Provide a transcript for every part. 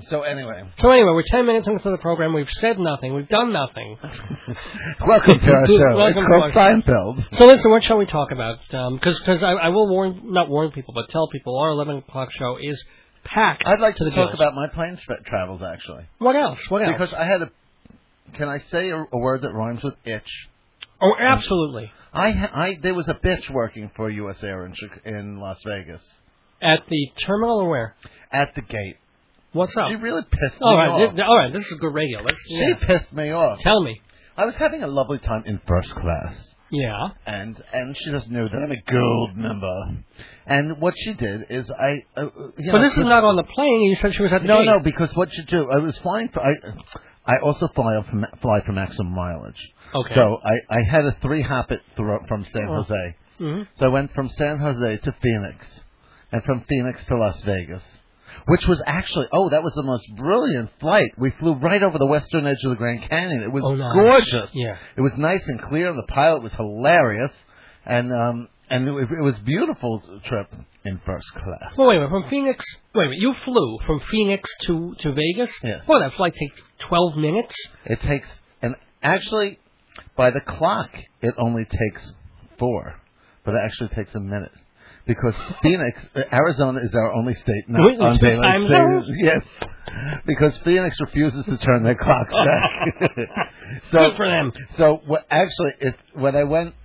So anyway, we're 10 minutes into the program. We've said nothing. We've done nothing. Welcome to our show. It's called Seinfeld. So listen, what shall we talk about? Because I will not warn people, but tell people our 11 o'clock show is packed. I'd like to the talk gills. about my plane travels, actually. What else? Because I had Can I say a word that rhymes with itch? Oh, absolutely. There was a bitch working for U.S. Air in Las Vegas. At the terminal or where? At the gate. What's up? She really pissed me off. All right, this is good radio. She pissed me off. Tell me. I was having a lovely time in first class. Yeah. And she doesn't know that I'm a gold member. And what she did is But this is not on the plane. You said she was at the gate. No, because what you do, I was flying for. I also fly for maximum mileage. Okay. So I had a 3-hop from San Jose. Mm-hmm. So I went from San Jose to Phoenix, and from Phoenix to Las Vegas, which was actually, that was the most brilliant flight. We flew right over the western edge of the Grand Canyon. It was gorgeous. Yeah. It was nice and clear. The pilot was hilarious, and it was a beautiful trip in first class. Well, wait a minute. From Phoenix, you flew from Phoenix to Vegas? Yes. Well, that flight takes 12 minutes? It takes, and actually, by the clock, it only takes 4, but it actually takes a minute. Because Phoenix, Arizona is our only state not on daylight savings. Yes, because Phoenix refuses to turn their clocks back. Good for them. So when I went,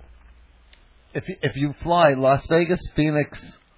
if you fly Las Vegas, Phoenix,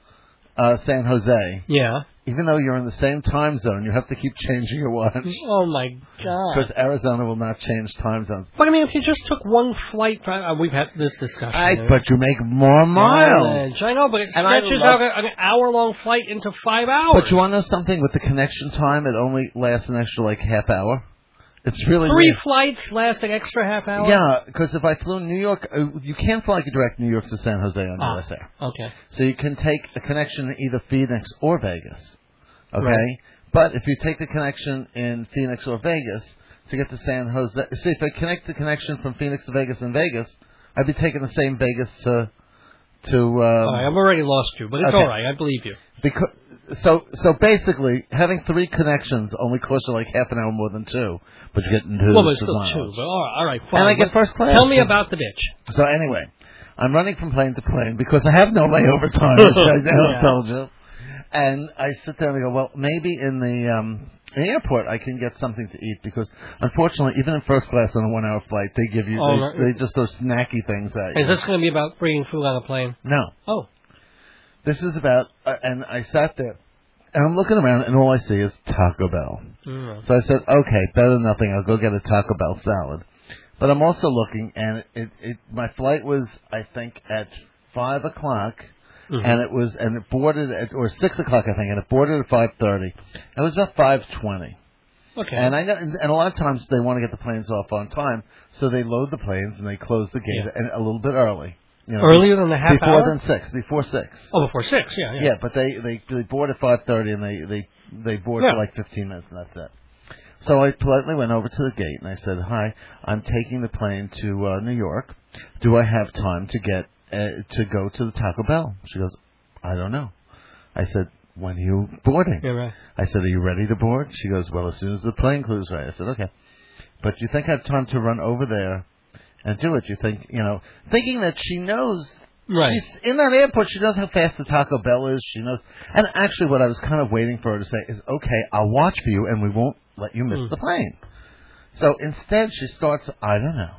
San Jose, even though you're in the same time zone, you have to keep changing your watch. Oh my God! Because Arizona will not change time zones. But I mean, if you just took one flight, we've had this discussion. But you make more miles. I know, but it stretches out an hour-long flight into 5 hours. But you want to know something? With the connection time, it only lasts an extra half hour. It's really 3 flights last an extra half hour? Yeah, because if I flew New York, you can't fly direct New York to San Jose on US Air. Okay. So you can take a connection in either Phoenix or Vegas. Okay? Right. But if you take the connection in Phoenix or Vegas to get to San Jose, see, if I connect the connection from Phoenix to Vegas and Vegas, I'd be taking the same Vegas to all right, I've already lost you, but it's all right. I believe you. So basically, having 3 connections only costs you half an hour more than 2, but you get into well, but still 2. But all right, fine. And I get first class. Tell me about the bitch. So anyway, I'm running from plane to plane because I have no layover time, as I told you. And I sit there and I go, well, maybe in the airport I can get something to eat because, unfortunately, even in first class on a 1-hour flight, they give you they just those snacky things at you. Is this going to be about bringing food on a plane? No. Oh. This is about, and I sat there, and I'm looking around, and all I see is Taco Bell. Mm. So I said, okay, better than nothing, I'll go get a Taco Bell salad. But I'm also looking, and my flight was, I think, at 5 o'clock, and it boarded at, or 6 o'clock, I think, and it boarded at 5:30. It was about 5:20. Okay. And I know, and a lot of times they want to get the planes off on time, so they load the planes and they close the gate a little bit early. Earlier than the half hour? Before 6. Oh, before 6, yeah. Yeah, but they board at 5:30 and they board for 15 minutes and that's it. So I politely went over to the gate and I said, "Hi, I'm taking the plane to New York. Do I have time to get to go to the Taco Bell?" She goes, "I don't know." I said, "When are you boarding?" Yeah, right. I said, "Are you ready to board?" She goes, "Well, as soon as the plane clears right." I said, "Okay." But you think I have time to run over there and do it? You think, thinking that she knows. Right. She's in that airport. She knows how fast the Taco Bell is. She knows. And actually, what I was kind of waiting for her to say is, "Okay, I'll watch for you, and we won't let you miss the plane." So instead, she starts, "I don't know,"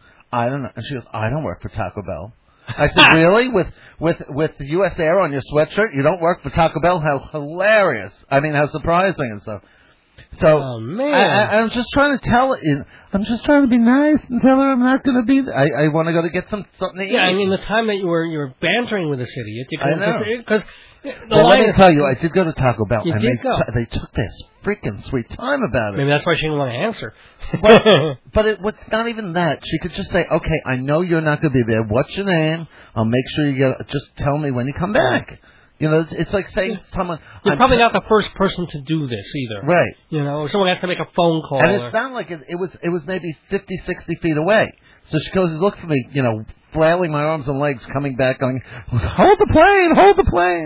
and she goes, "I don't work for Taco Bell." I said, "Really? With the U.S. Air on your sweatshirt, you don't work for Taco Bell? How hilarious! I mean, how surprising and stuff." So oh, man. I'm just trying to tell her. I'm just trying to be nice and tell her I'm not going to be there. I want to go to get something to eat. Yeah, I mean, the time that you were bantering with this idiot. I know. Because let me tell you, I did go to Taco Bell. You and did go. They took their freaking sweet time about it. Maybe that's why she didn't want to answer. But it's not even that. She could just say, "Okay, I know you're not going to be there. What's your name? I'll make sure you get. Just tell me when you come back." It's like saying to someone... You're probably not the first person to do this, either. Right. Someone has to make a phone call. And it's not like it was maybe 50, 60 feet away. So she goes, look for me, flailing my arms and legs, coming back, going, "Hold the plane, hold the plane."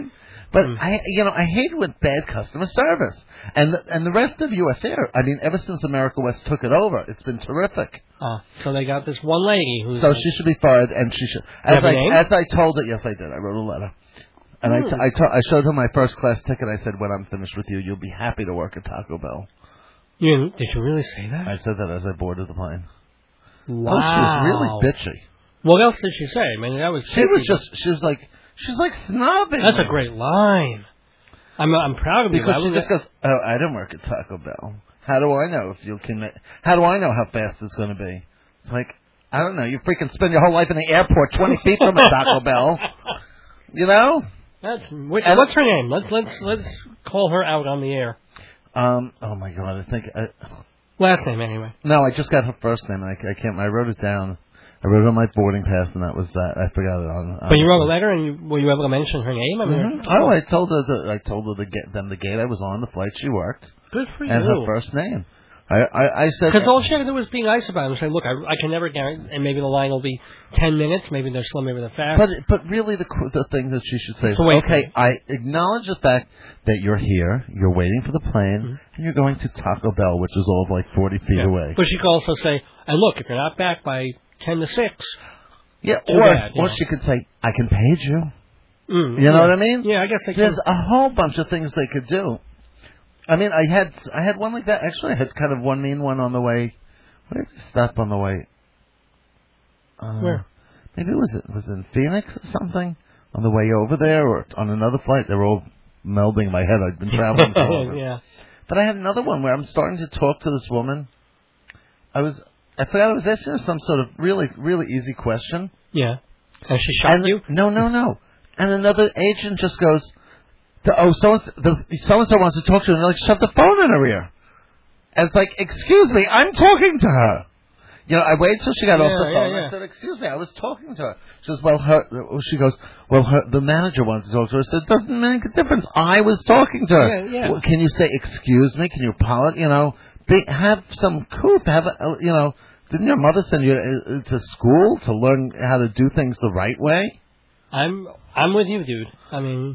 But I hate with bad customer service. And the rest of U.S. Air, I mean, ever since America West took it over, it's been terrific. So they got this one lady who's... So she should be fired, and she should... As I told her, yes, I did. I wrote a letter. And I showed her my first class ticket. I said, when I'm finished with you, you'll be happy to work at Taco Bell. Did you really say that? I said that as I boarded the plane. Wow. Oh, she was really bitchy. What else did she say? I mean, that was... She was like snobbing. That's a great line. I'm proud of you. Because she just goes, oh, I don't work at Taco Bell. How do I know if you can... How do I know how fast it's going to be? It's like, I don't know. You freaking spend your whole life in the airport 20 feet from a Taco Bell. You know? What's her name? Let's call her out on the air. Oh my God, I think... Last name, anyway. No, I just got her first name. I can't... I wrote it down. I wrote it on my boarding pass, and that was that. I forgot it on... But you wrote a letter, and were you able to mention her name? I mean, I told her to get them the gate I was on, the flight she worked. Good for you. And her first name. I said... Because all she had to do was be nice about it and say, look, I can never guarantee... And maybe the line will be 10 minutes, maybe they're slow, maybe they're fast. But really the thing that she should say is, okay, I acknowledge the fact that you're here, you're waiting for the plane, and you're going to Taco Bell, which is all of like 40 feet away. But she could also say, and look, if you're not back by 10 to 6... Yeah, or she could say, I can page you. You know what I mean? Yeah, I guess they There's a whole bunch of things they could do. I mean, I had one like that. Actually, I had kind of one mean one on the way. Where did we stop on the way? Where? Maybe it was in Phoenix or something on the way over there, or on another flight. They were all melding in my head. I'd been traveling so long. Yeah. But I had another one where I'm starting to talk to this woman. I forgot I was asking her some sort of really, really easy question. Yeah. And she shocked you? No. And another agent just goes, so-and-so wants to talk to you, and like, shove the phone in her ear. And it's like, excuse me, I'm talking to her. You know, I waited till she got off the phone. I said, excuse me, I was talking to her. She goes, the manager wants to talk to her. I said, it doesn't make a difference. I was talking to her. Yeah. Well, can you say, excuse me? Can you apologize? You know, have some couth. Didn't your mother send you to school to learn how to do things the right way? I'm with you, dude. And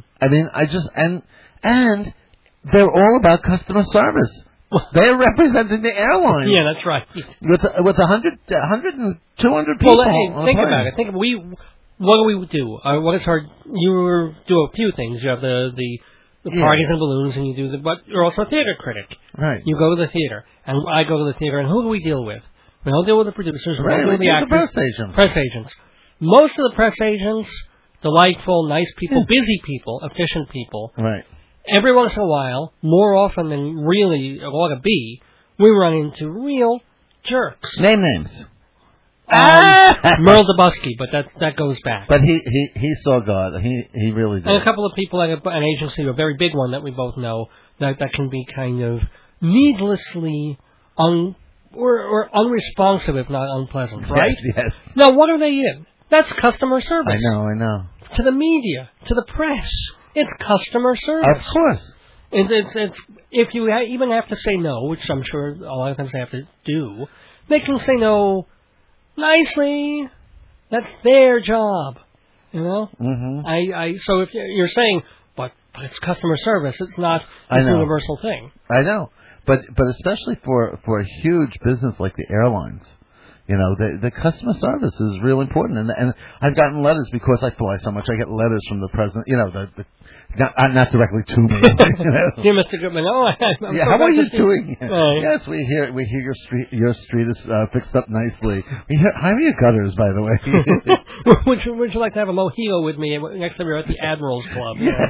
they're all about customer service. They're representing the airline. Yeah, that's right. With 100 and 200 people. Well, hey, think about it. What do we do? You do a few things. You have the parties and balloons, and you do but you're also a theater critic. Right. You go to the theater, and I go to the theater, and who do we deal with? We don't deal with the producers. We don't deal with the actors. The press agents. Most of the press agents, delightful, nice people, busy people, efficient people. Right. Every once in a while, more often than really it ought to be, we run into real jerks. Name names. Merle Dubusky, but that goes back. But he saw God. He really did. And a couple of people at an agency, a very big one that we both know, that can be kind of needlessly or unresponsive, if not unpleasant, right? Yes. Now, what are they in? That's customer service. I know. To the media, to the press, it's customer service. Of course. It's if you even have to say no, which I'm sure a lot of times they have to do, they can say no nicely. That's their job, you know. Mm-hmm. So if you're saying, but it's customer service, it's not a universal thing. I know, but especially for a huge business like the airlines. You know, the customer service is real important, and I've gotten letters because I fly so much. I get letters from the president. You know, not directly to me. You know? Dear Mr. Goodman, I'm how are you doing? Right. Yes, we hear your street is fixed up nicely. How are your gutters, by the way? Would you like to have a mojito with me next time you're at the Admirals Club? Yeah.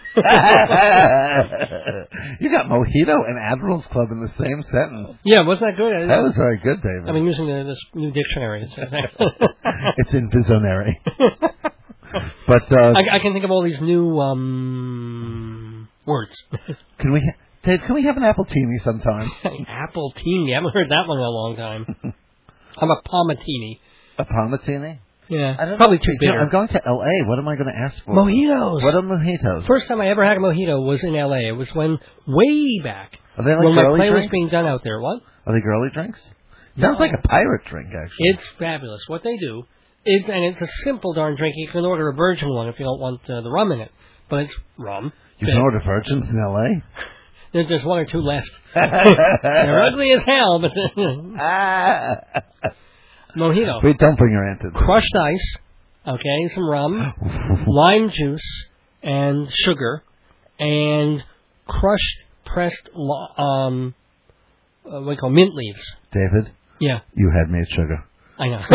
You got mojito and Admirals Club in the same sentence. Yeah, wasn't that good? That was very good, David. I've been using this new dictionary. It's in visionary. But I can think of all these new words. Can we have an appletini sometime? Appletini? I haven't heard that one in a long time. How about palmatini? A palmatini? Yeah, probably too bitter. I'm going to L.A. What am I going to ask for? Mojitos. What are mojitos? First time I ever had a mojito was in L.A. It was way back. Are they like when girly my play drinks? was being done out there. What? Are they girly drinks? Sounds like a pirate drink, actually. It's fabulous. What they do, and it's a simple darn drink. You can order a virgin one if you don't want the rum in it. but it's rum. You can order virgins in L.A.? There's one or two left. They're ugly as hell, but... Mojito. Wait, don't bring your aunt in. Crushed ice, okay, some rum, lime juice, and sugar, and crushed, pressed, what do you call mint leaves. David? Yeah. You had made sugar. I know.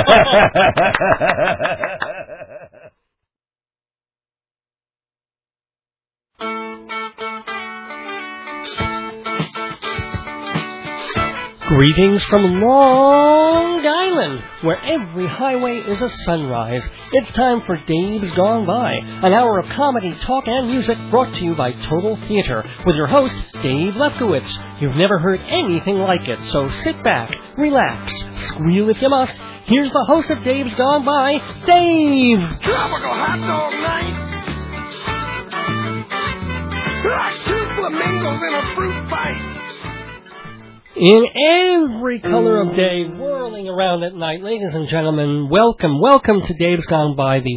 Greetings from Long Island, where every highway is a sunrise. It's time for Dave's Gone By, an hour of comedy, talk, and music brought to you by Total Theater, with your host, Dave Lefkowitz. You've never heard anything like it, so sit back, relax, squeal if you must. Here's the host of Dave's Gone By, Dave! Tropical hot dog night! Shoot flamingos in a fruit fight! In every color of day, whirling around at night, ladies and gentlemen, welcome to Dave's Gone By, the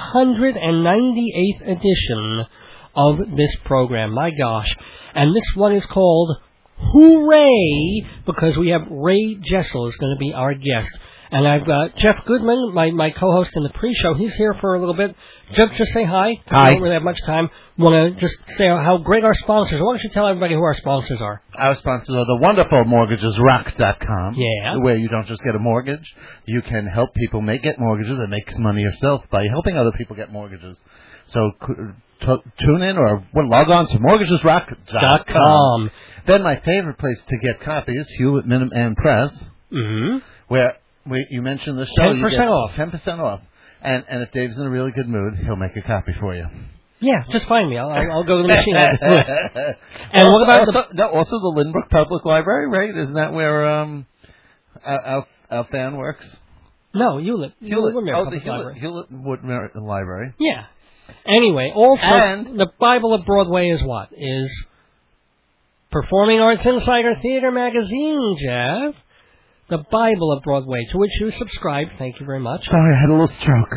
198th edition of this program. My gosh. And this one is called Hooray, because we have Ray Jessel is going to be our guest. And I've got Jeff Goodman, my co-host in the pre-show. He's here for a little bit. Jeff, just say hi. Hi. We don't really have much time. Want to just say how great our sponsors are. Why don't you tell everybody who our sponsors are? Our sponsors are the wonderful MortgagesRock.com. Yeah. Where you don't just get a mortgage. You can help people get mortgages and make some money yourself by helping other people get mortgages. So tune in or log on to MortgagesRock.com. Then my favorite place to get copies, Hewlett Minimum Press, where you mentioned the show. 10% you get off. 10% off. And if Dave's in a really good mood, he'll make a copy for you. Yeah, just find me. I'll go to the machine. And what about also the Lynbrook Public Library, right? Isn't that where our fan works? No, Hewlett Woodmere Public Library. Hewlett Woodmere Library. Yeah. Anyway, also and the Bible of Broadway is what? Is Performing Arts Insider Theater Magazine, Jeff. The Bible of Broadway, to which you subscribe. Thank you very much. Sorry, I had a little stroke.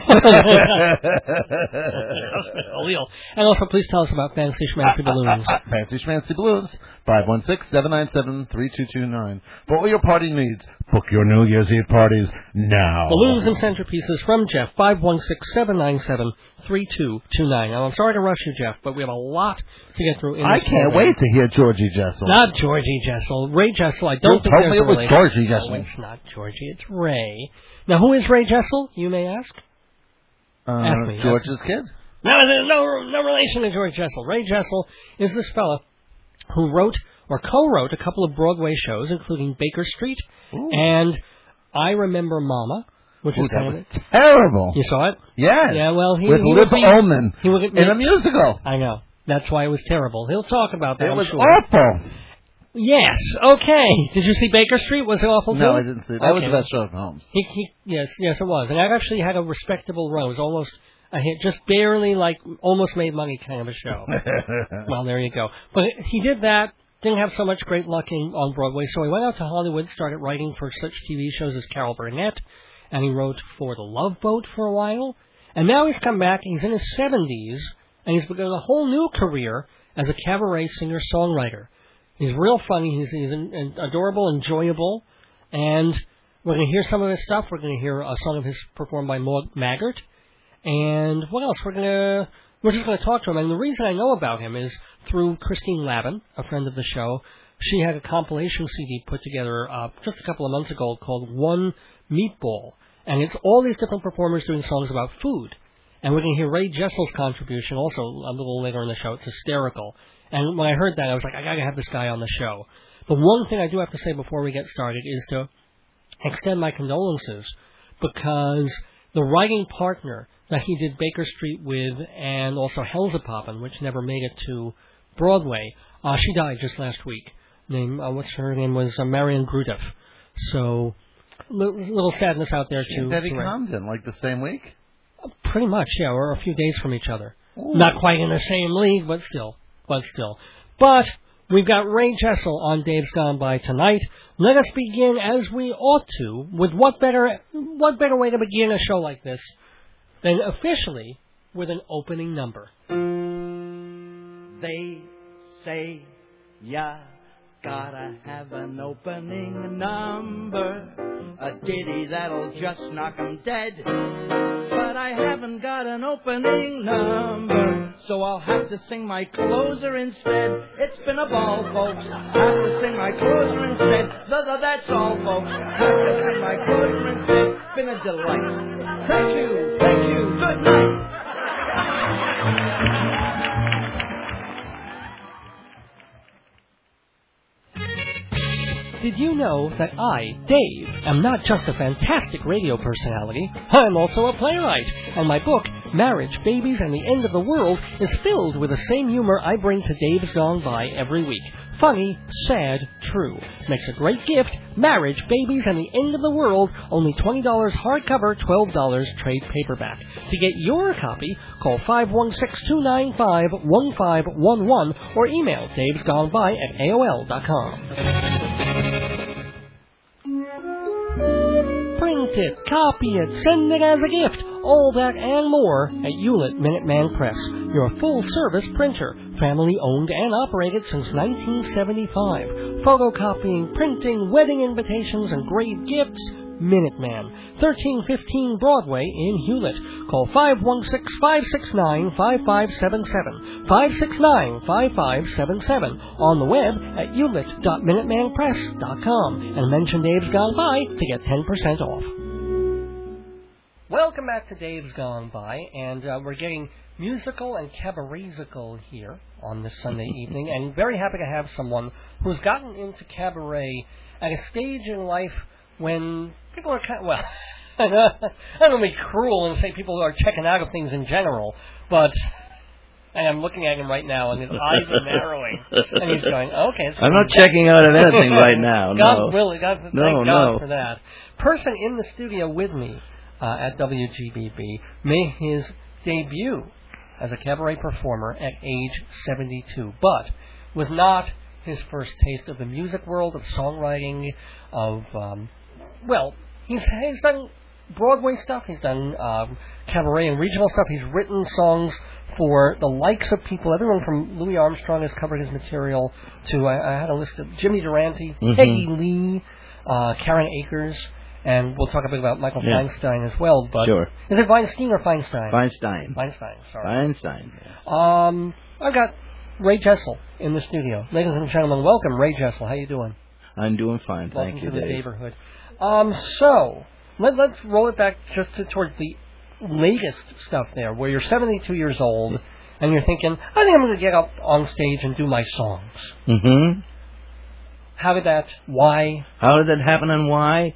And also, please tell us about Fancy Schmancy Balloons. Fancy Schmancy Balloons, 516-797-3229. For all your party needs, book your New Year's Eve parties now. Balloons and centerpieces from Jeff, 516-797-3229. Now, I'm sorry to rush you, Jeff, but we have a lot to get through in this I can't wait to hear Georgie Jessel. Not Georgie Jessel. Ray Jessel. I don't think told me it was Georgie Jessel. No, it's not Georgie. It's Ray. Now, who is Ray Jessel, you may ask? Ask me. George's kid? No relation to George Jessel. Ray Jessel is this fella who wrote or co-wrote a couple of Broadway shows, including Baker Street and I Remember Mama, which is kind of terrible. You saw it? Yes. Yeah, well, with Liv Ullmann in a musical. I know. That's why it was terrible. He'll talk about that. It was awful. Yes. Okay. Did you see Baker Street? Was it awful too? No, I didn't see it. That was the best show of Holmes. Yes, it was. And I've actually had a respectable run. It was almost a hit, just barely, almost made money kind of a show. Well, there you go. But he did that. Didn't have so much great luck on Broadway, so he went out to Hollywood, started writing for such TV shows as Carol Burnett, and he wrote for The Love Boat for a while. And now he's come back, and he's in his 70s, and he's begun a whole new career as a cabaret singer-songwriter. He's real funny. He's adorable, enjoyable, and we're going to hear some of his stuff. We're going to hear a song of his performed by Maud Maggart, and what else? We're just going to talk to him. And the reason I know about him is through Christine Lavin, a friend of the show. She had a compilation CD put together just a couple of months ago called One Meatball, and it's all these different performers doing songs about food. And we're going to hear Ray Jessel's contribution also a little later in the show. It's hysterical. And when I heard that, I was like, I got to have this guy on the show. But one thing I do have to say before we get started is to extend my condolences, because the writing partner that he did Baker Street with and also Hellzapoppin', which never made it to Broadway, she died just last week. Her name was Marion Grudeff. So, little sadness out there too. Debbie Comden, the same week? Pretty much, yeah. We're a few days from each other. Ooh. Not quite in the same league, but still. But we've got Ray Jessel on Dave's Gone By tonight. Let us begin as we ought to, with what better way to begin a show like this than officially with an opening number. They say ya gotta have an opening number, a ditty that'll just knock 'em dead. But I haven't got an opening number, so I'll have to sing my closer instead. It's been a ball, folks. Have to sing my closer instead. That's all, folks. Have to sing my closer instead. Been a delight. Thank you. Good night. Did you know that I, Dave, am not just a fantastic radio personality, I'm also a playwright, and my book, Marriage, Babies, and the End of the World, is filled with the same humor I bring to Dave's Gone By every week. Funny, sad, true. Makes a great gift. Marriage, Babies, and the End of the World, only $20 hardcover, $12 trade paperback. To get your copy, call 516-295-1511 or email davesgoneby@aol.com. Print it, copy it, send it as a gift. All that and more at Hewlett Minuteman Press, your full-service printer, family-owned and operated since 1975. Photocopying, printing, wedding invitations, and great gifts, Minuteman, 1315 Broadway in Hewlett. Call 516-569-5577, 569-5577, on the web at hewlett.minutemanpress.com, and mention Dave's Gone By to get 10% off. Welcome back to Dave's Gone By, and we're getting musical and cabaret-ical here on this Sunday evening, and very happy to have someone who's gotten into cabaret at a stage in life when people are kind of, well, I don't want to be cruel and say people are checking out of things in general, but and I'm looking at him right now, and his eyes are narrowing, and he's going, okay. I'm not checking out of anything right now, God willing, thank God for that. Person in the studio with me at WGBB made his debut as a cabaret performer at age 72, but was not his first taste of the music world, of songwriting, of, he's done Broadway stuff, he's done cabaret and regional stuff, he's written songs for the likes of people, everyone from Louis Armstrong has covered his material to, I had a list of Jimmy Durante, Peggy Lee, Karen Akers, and we'll talk a bit about Michael Feinstein as well. But sure. Is it Weinstein or Feinstein? Feinstein. Sorry. Feinstein, yes. I've got Ray Jessel in the studio. Ladies and gentlemen, welcome, Ray Jessel. How you doing? I'm doing fine, welcome thank you, to the Dave. neighborhood. So, let's roll it back just towards the latest stuff there, where you're 72 years old, and you're thinking, I think I'm going to get up on stage and do my songs. Mm-hmm. How did that? Why? How did that happen and why?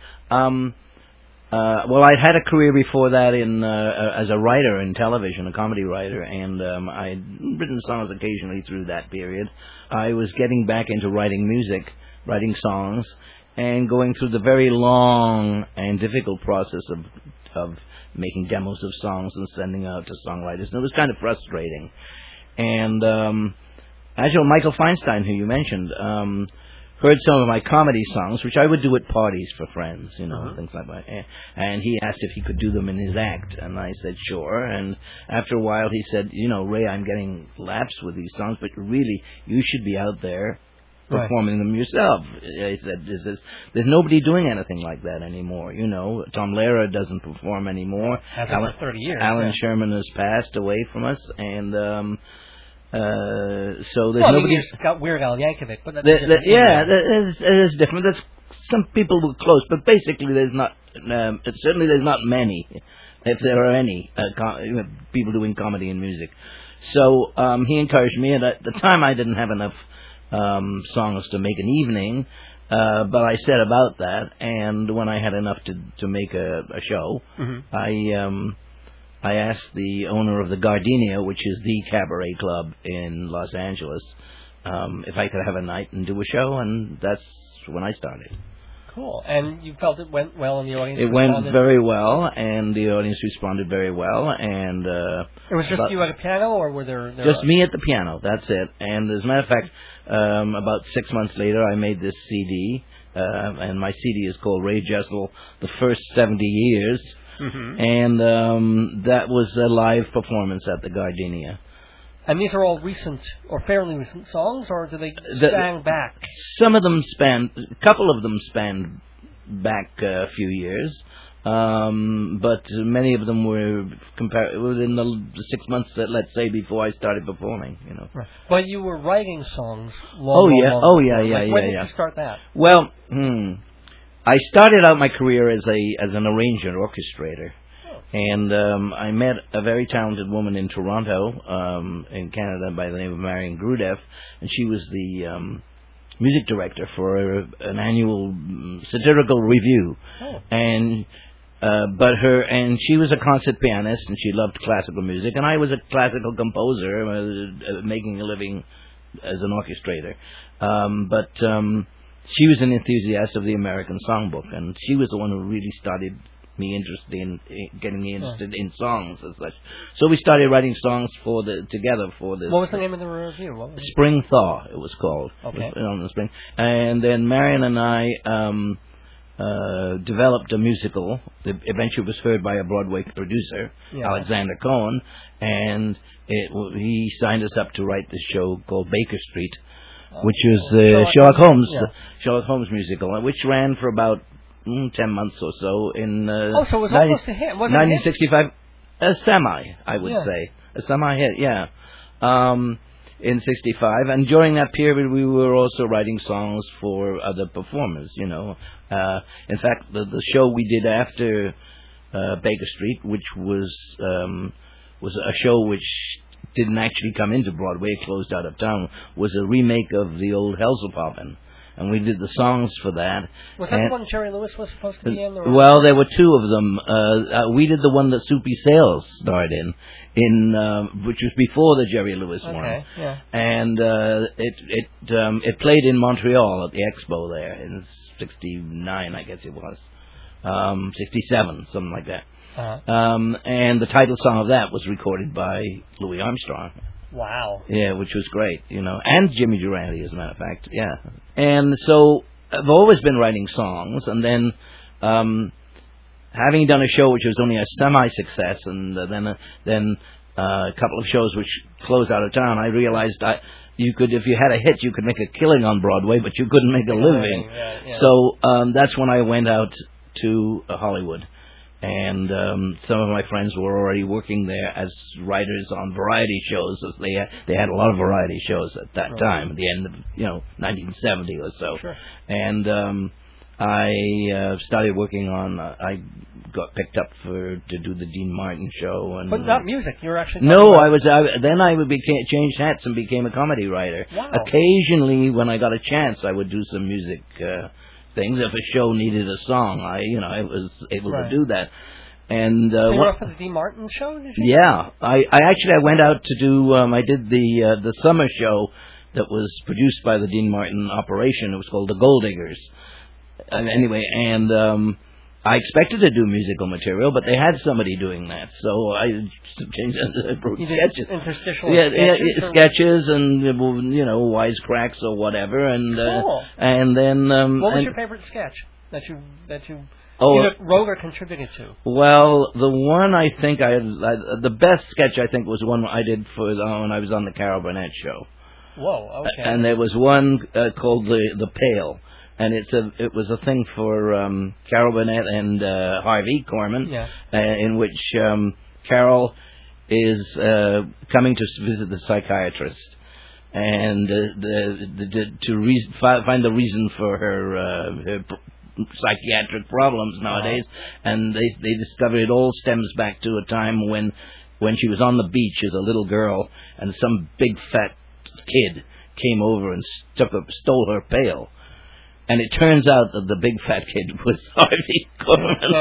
Well, I'd had a career before that in as a writer in television, a comedy writer, and I'd written songs occasionally through that period. I was getting back into writing music, writing songs, and going through the very long and difficult process of making demos of songs and sending out to songwriters. And it was kind of frustrating. And actually, Michael Feinstein, who you mentioned, heard some of my comedy songs, which I would do at parties for friends, things like that. And he asked if he could do them in his act, and I said sure. And after a while, he said, Ray, I'm getting laughs with these songs, but really, you should be out there performing them yourself. He said, there's nobody doing anything like that anymore. Tom Lehrer doesn't perform anymore. Hasn't for 30 years. Alan Sherman has passed away from us, and so there's nobody. You've got Weird Al Yankovic, but that's it's different. There's some people who are close, but basically there's not. Certainly, there's not many, if there are any, people doing comedy and music. So he encouraged me, and at the time I didn't have enough songs to make an evening, but I said about that, and when I had enough to make a show, I asked the owner of the Gardenia, which is the cabaret club in Los Angeles, if I could have a night and do a show, and that's when I started. Cool. And you felt it went well, and the audience responded? It went very well, and the audience responded very well. And it was just you at a piano, or were there just me at the piano, that's it. And as a matter of fact, about 6 months later, I made this CD, and my CD is called Ray Jessel, The First 70 Years. and that was a live performance at the Gardenia. And these are all recent or fairly recent songs, or do they span back? Some of them a couple of them span back a few years, but many of them were within the 6 months, let's say, before I started performing. Right. But you were writing songs. When did you start that? Well, I started out my career as an arranger, orchestrator. And I met a very talented woman in Toronto, in Canada, by the name of Marion Grudeff, and she was the music director for an annual satirical review. And she was a concert pianist, and she loved classical music, and I was a classical composer, making a living as an orchestrator. But she was an enthusiast of the American Songbook, and she was the one who really started getting me interested in songs as such. So we started writing songs together for the. What was the name of the review? Spring Thaw, it was called. Okay. On the spring, and then Marion and I developed a musical that eventually was heard by a Broadway producer, Alexander Cohen, and he signed us up to write this show called Baker Street, which was Sherlock Holmes musical, which ran for about 10 months or so in so it was almost a hit. 1965, a semi, I would say. A semi-hit, in 65. And during that period, we were also writing songs for other performers, In fact, the show we did after Baker Street, which was a show which didn't actually come into Broadway, it closed out of town, was a remake of the old Hellzapoppin'. And we did the songs for that. Was that the one Jerry Lewis was supposed to be in? Well, there were two of them. We did the one that Soupy Sales starred in which was before the Jerry Lewis one. Yeah. And it played in Montreal at the Expo there in '69, I guess it was, '67, something like that. And the title song of that was recorded by Louis Armstrong. Wow. Yeah, which was great, and Jimmy Durante, as a matter of fact, And so I've always been writing songs, and then having done a show which was only a semi-success, and then a couple of shows which closed out of town, I realized if you had a hit, you could make a killing on Broadway, but you couldn't make a living. So that's when I went out to Hollywood. And some of my friends were already working there as writers on variety shows, as they had a lot of variety shows at that time, at the end of 1970 or so. Sure. And I started working on. I got picked up to do the Dean Martin show, and but not music. You were actually then I changed hats and became a comedy writer. Wow. Occasionally, when I got a chance, I would do some music. Things. If a show needed a song, I was able to do that. And so you were up for the Dean Martin show, did you? Yeah, I went out to do. I did the summer show that was produced by the Dean Martin operation. It was called The Gold Diggers. Anyway, and I expected to do musical material, but they had somebody doing that, so I changed sketches. Interstitial sketches and wisecracks or whatever, and cool. And then what was your favorite sketch that you either wrote or contributed to? Well, the one I think the best sketch I think was one I did when I was on the Carol Burnett show. Whoa, okay. And there was one called the Pail. And it was a thing for Carol Burnett and Harvey Korman, in which Carol is coming to visit the psychiatrist, and find the reason for her psychiatric problems nowadays. And they discover it all stems back to a time when she was on the beach as a little girl, and some big fat kid came over and stole her pail. And it turns out that the big fat kid was Harvey Korman.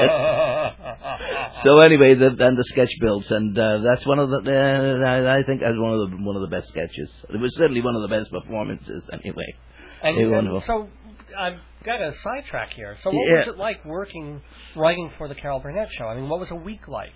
So anyway, then the sketch builds, and that's one of the. I think that's one of the best sketches. It was certainly one of the best performances, anyway. And so I've got a sidetrack here. So what was it like writing for the Carol Burnett show? I mean, what was a week like?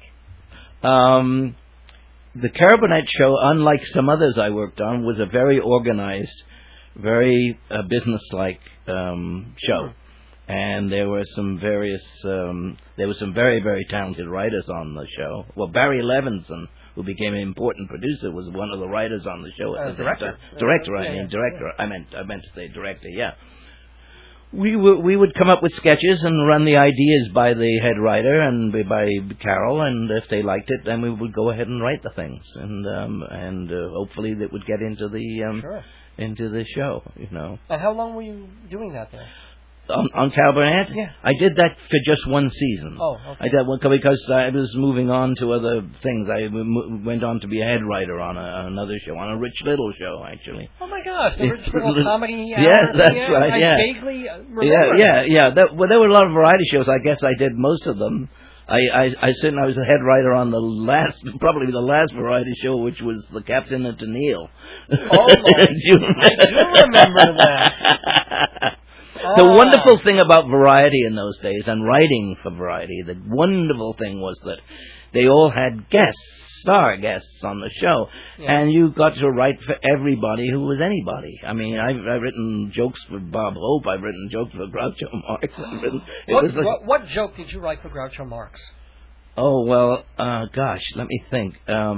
The Carol Burnett show, unlike some others I worked on, was a very organized, very business-like show. And there were some very, very talented writers on the show. Well, Barry Levinson, who became an important producer, was one of the writers on the show. Director. Director. I meant to say director. Yeah. We would come up with sketches and run the ideas by the head writer and by Carol, and if they liked it, then we would go ahead and write the things, and hopefully that would get into the show. And how long were you doing that there? On Carol Burnett? Yeah. I did that for just one season. Oh, okay. I did one because I was moving on to other things. I went on to be a head writer on another show, on a Rich Little show, actually. Oh my gosh, the Rich Little comedy hour. Yes, that's right. I vaguely remember. Yeah. There were a lot of variety shows. I guess I did most of them. I was the head writer on probably the last variety show, which was the Captain and Tennille. Oh my! I do remember that. The wonderful thing about Variety in those days, and writing for Variety, the wonderful thing was that they all had star guests on the show, and you got to write for everybody who was anybody. I mean, I've written jokes for Bob Hope, I've written jokes for Groucho Marx. What joke did you write for Groucho Marx? Oh, well, gosh, let me think. There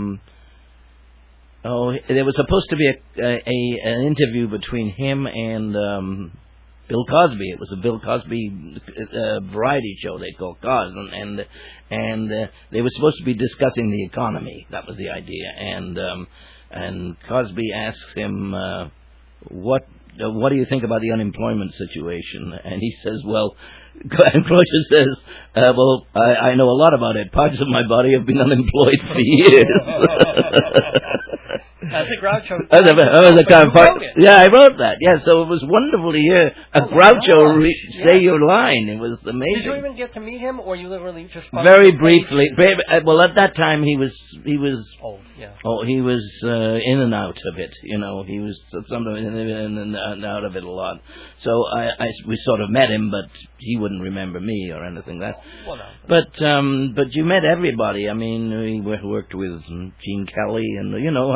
was supposed to be an interview between him and Bill Cosby. It was a Bill Cosby variety show they called Cos, and they were supposed to be discussing the economy. That was the idea. And Cosby asks him, "What do you think about the unemployment situation?" And he says, "Well," and Groucho says, "Well, I know a lot about it. Parts of my body have been unemployed for years." I think Groucho. I wrote that. Yeah, so it was wonderful to hear a Groucho say your line. It was amazing. Did you even get to meet him, or you literally just very briefly? Well, at that time he was. Oh, yeah. Oh, he was in and out of it. He was sometimes in and out of it a lot. So we sort of met him, but he wouldn't remember me or anything like that. Well, no. But you met everybody. I mean, we worked with Gene Kelly, and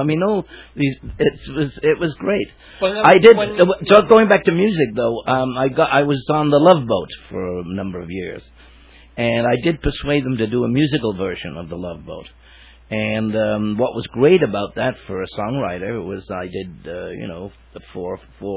it was great. I did. So going back to music, though, I was on the Love Boat for a number of years, and I did persuade them to do a musical version of the Love Boat. And what was great about that for a songwriter was I did, the four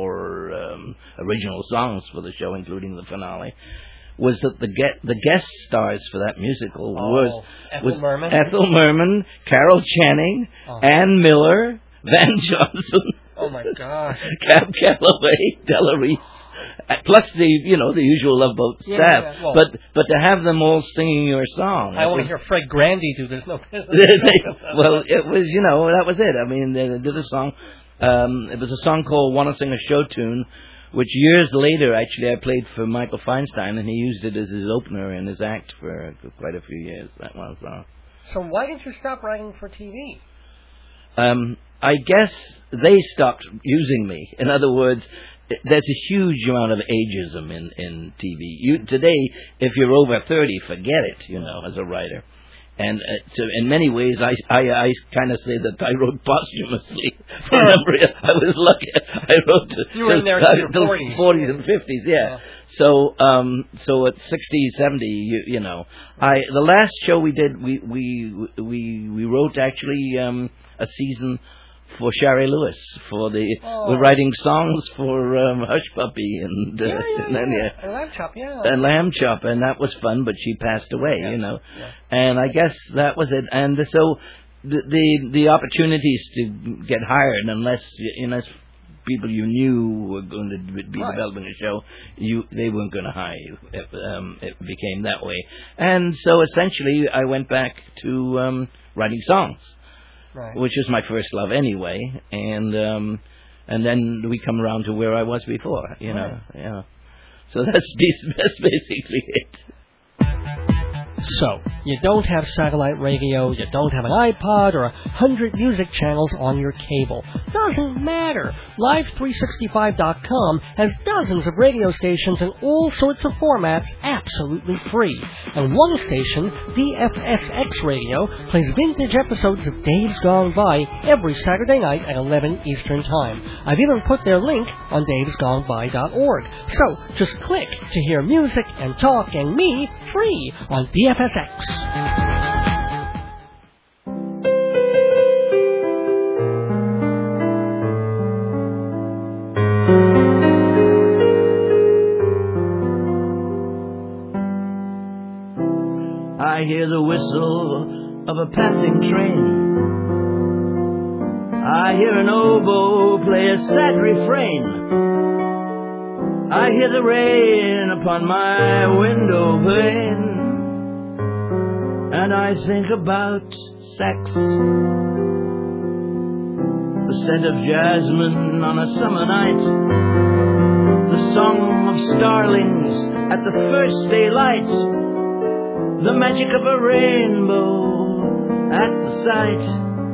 original songs for the show, including the finale. Was that the guest stars for that musical was Ethel Merman, Carol Channing, Ann Miller, Van Johnson. Oh my gosh! Cab Calloway, Della Reese. Plus the usual Love Boat staff, but to have them all singing your song. I want to hear Fred Grandy do this. No. Well, it was that was it. I mean, they did a song. It was a song called "Wanna Sing a Show Tune," which years later actually I played for Michael Feinstein, and he used it as his opener in his act for quite a few years. That one song. So why did you stop writing for TV? I guess they stopped using me. In other words, there's a huge amount of ageism in TV. Today, if you're over 30, forget it, as a writer. And so in many ways, I kind of say that I wrote posthumously. For a number of, I was lucky. I wrote you were in there till 40s and 50s, yeah. So at 60, 70, the last show we did, we wrote actually a season for Shari Lewis we're writing songs for Hush Puppy and Lamb Chop, and Lamb Chop, and that was fun, but she passed away, and I guess that was it. And so the opportunities to get hired, unless people you knew were going to be developing a show, they weren't going to hire you. It became that way, and so essentially I went back to writing songs. Right. Which is my first love anyway, and then we come around to where I was before, Yeah. So that's basically it. So, you don't have satellite radio, you don't have an iPod or 100 music channels on your cable. Doesn't matter. Live365.com has dozens of radio stations in all sorts of formats absolutely free. And one station, DFSX Radio, plays vintage episodes of Dave's Gone By every Saturday night at 11 Eastern Time. I've even put their link on davesgoneby.org. So, just click to hear music and talk and me free on DFSX. I hear the whistle of a passing train. I hear an oboe play a sad refrain. I hear the rain upon my window pane, and I think about sex. The scent of jasmine on a summer night, the song of starlings at the first daylight, the magic of a rainbow at the sight.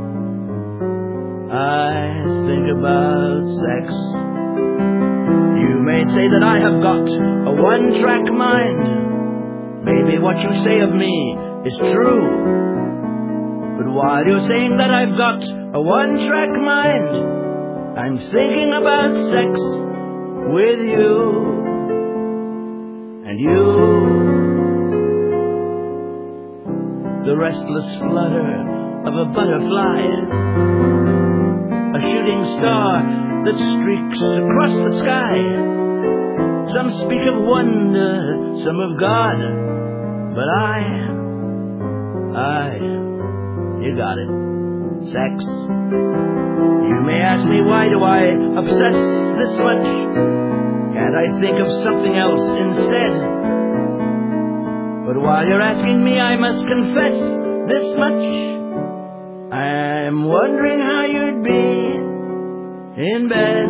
I think about sex. You may say that I have got a one-track mind. Maybe what you say of me is true. But while you're saying that I've got a one-track mind, I'm thinking about sex with you. And you, the restless flutter of a butterfly, a shooting star that streaks across the sky. Some speak of wonder, some of God, but you got it, sex. You may ask me, why do I obsess this much? Can't I think of something else instead? But while you're asking me, I must confess this much. I'm wondering how you'd be in bed,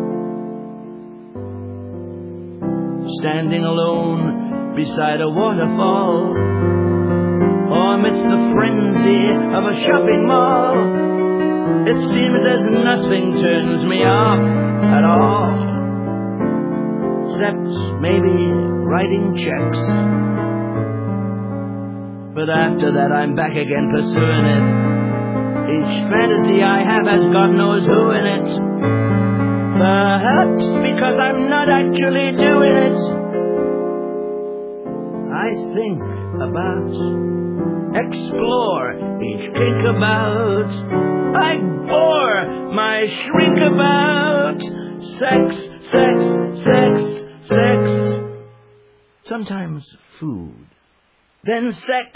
standing alone beside a waterfall, or amidst the frenzy of a shopping mall. It seems as nothing turns me off at all, except maybe writing checks. But after that I'm back again pursuing it. Each fantasy I have has God knows who in it. Perhaps because I'm not actually doing it. I think about, explore, each kink about. I bore my shrink about. Sex, sex, sex, sex. Sometimes food, then sex.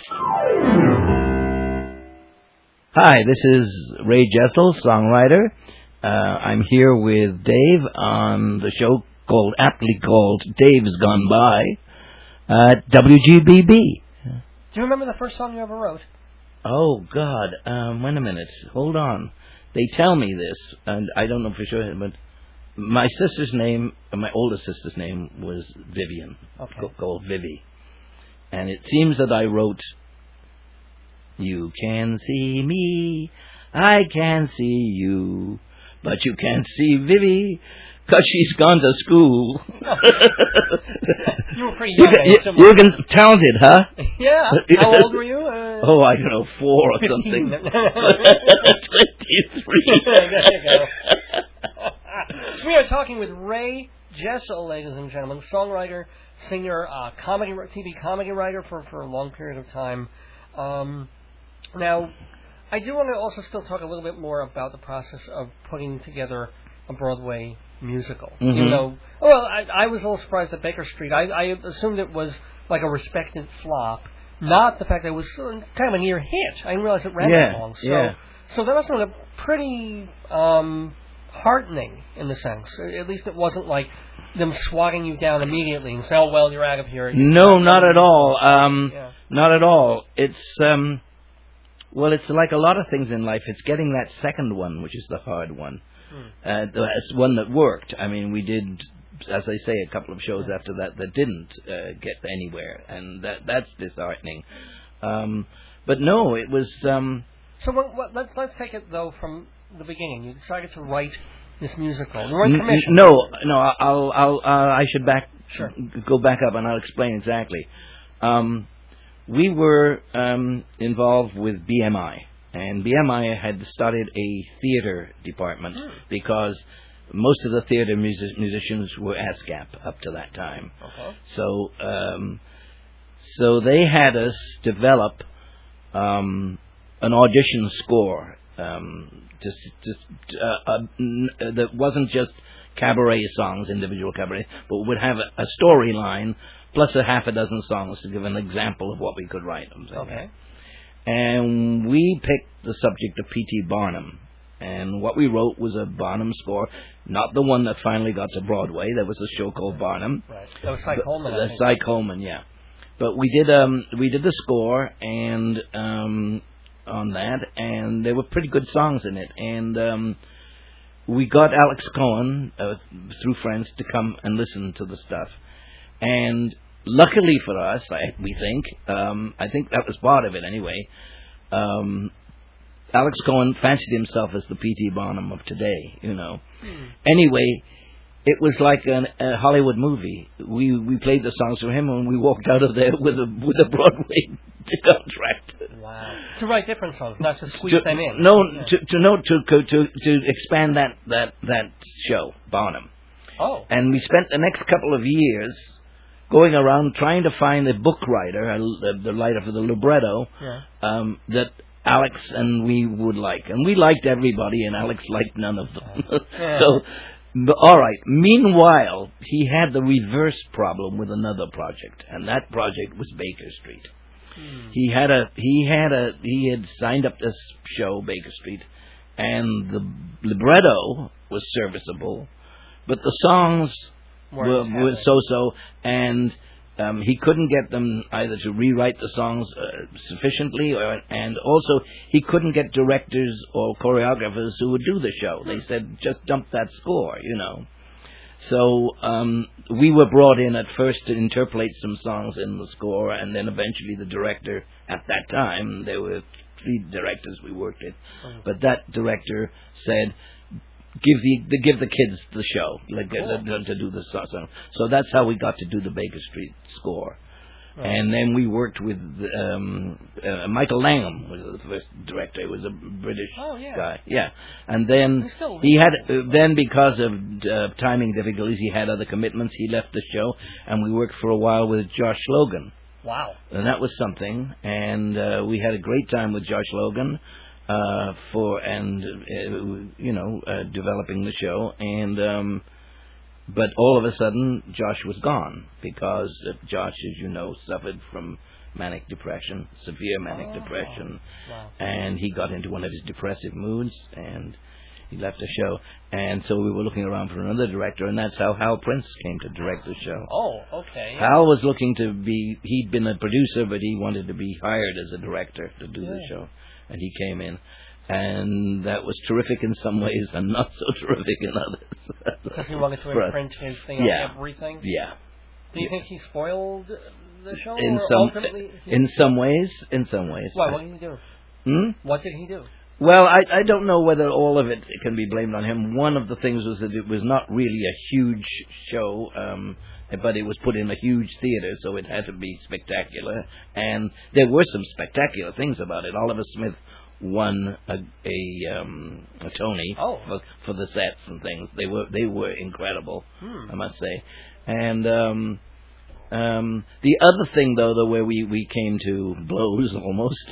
Hi, this is Ray Jessel, songwriter. I'm here with Dave on the show aptly called Dave's Gone By at WGBB. Do you remember the first song you ever wrote? Oh, God. Wait a minute. Hold on. They tell me this, and I don't know for sure, but my sister's name, my older sister's name was Vivian, called Vivi. And it seems that I wrote, "You can see me, I can see you, but you can't see Vivi, 'cause she's gone to school." You were pretty young. You can talented, huh? Yeah. How old were you? I don't know, 4 or 15. something. 23. There you go. We are talking with Ray Jessel, ladies and gentlemen, songwriter, singer, TV comedy writer for a long period of time. Now, I do want to also still talk a little bit more about the process of putting together a Broadway musical. Mm-hmm. Even though, I was a little surprised at Baker Street. I assumed it was like a respected flop, not the fact that it was kind of a near hit. I didn't realize it ran that long. So that must have been a pretty heartening in the sense. At least it wasn't like them swatting you down immediately and say, "Oh, well, you're out of here." No, not at all. Not at all. It's well, it's like a lot of things in life. It's getting that second one, which is the hard one. The one that worked. I mean, we did, as I say, a couple of shows after that didn't get anywhere, and that's disheartening. But no, it was. So let's take it though from the beginning. You decided to write this musical. You weren't commissioned. No. I should Sure. go back up, and I'll explain exactly. We were involved with BMI, and BMI had started a theater department because most of the theater musicians were ASCAP up to that time. Okay. So they had us develop an audition score that wasn't just cabaret songs, individual cabaret, but would have a storyline plus a half a dozen songs to give an example of what we could write. Okay. And we picked the subject of P.T. Barnum. And what we wrote was a Barnum score, not the one that finally got to Broadway. There was a show called Barnum. Right. That was Cy Coleman. Cy Coleman, yeah. But we did the score and on that, and there were pretty good songs in it. And we got Alex Cohen through friends to come and listen to the stuff. And luckily for us, we think, I think that was part of it anyway. Alex Cohen fancied himself as the P.T. Barnum of today, you know. Anyway, it was like a Hollywood movie. We played the songs for him, and we walked out of there with a Broadway contract. Wow! To write different songs, not to squeeze them in. No, to expand that show, Barnum. Oh. And we spent the next couple of years going around trying to find a book writer, the writer for the libretto, that Alex and we would like. And we liked everybody, and Alex liked none of them. So, all right. Meanwhile, he had the reverse problem with another project, and that project was Baker Street. He had signed up this show, Baker Street, and the libretto was serviceable, but the songs were so-so, and he couldn't get them either to rewrite the songs sufficiently, and also he couldn't get directors or choreographers who would do the show. They said, just dump that score, you know. So we were brought in at first to interpolate some songs in the score, and then eventually the director, at that time, there were 3 directors we worked with, but that director said, give the kids the show, to do the song. So that's how we got to do the Baker Street score. And then we worked with Michael Langham was the first director. He was a British guy. Yeah. And then he had because of timing difficulties, he had other commitments. He left the show, and we worked for a while with Josh Logan. Wow. And that was something. And we had a great time with Josh Logan. Developing the show, and but all of a sudden Josh was gone because Josh, as you know, suffered from manic depression, severe manic depression, and he got into one of his depressive moods, and he left the show. And so we were looking around for another director, and that's how Hal Prince came to direct the show. Oh, okay. Hal was looking to be, he'd been a producer, but he wanted to be hired as a director to do the show. And he came in, and that was terrific in some ways and not so terrific in others. Because he wanted to imprint his thing on everything? Yeah. Do you think he spoiled the show? In some ways. Why? What did he do? What did he do? Well, I don't know whether all of it can be blamed on him. One of the things was that it was not really a huge show, but it was put in a huge theater, so it had to be spectacular. And there were some spectacular things about it. Oliver Smith won a Tony for the sets and things. They were incredible, I must say. And the other thing, though, where we came to blows almost,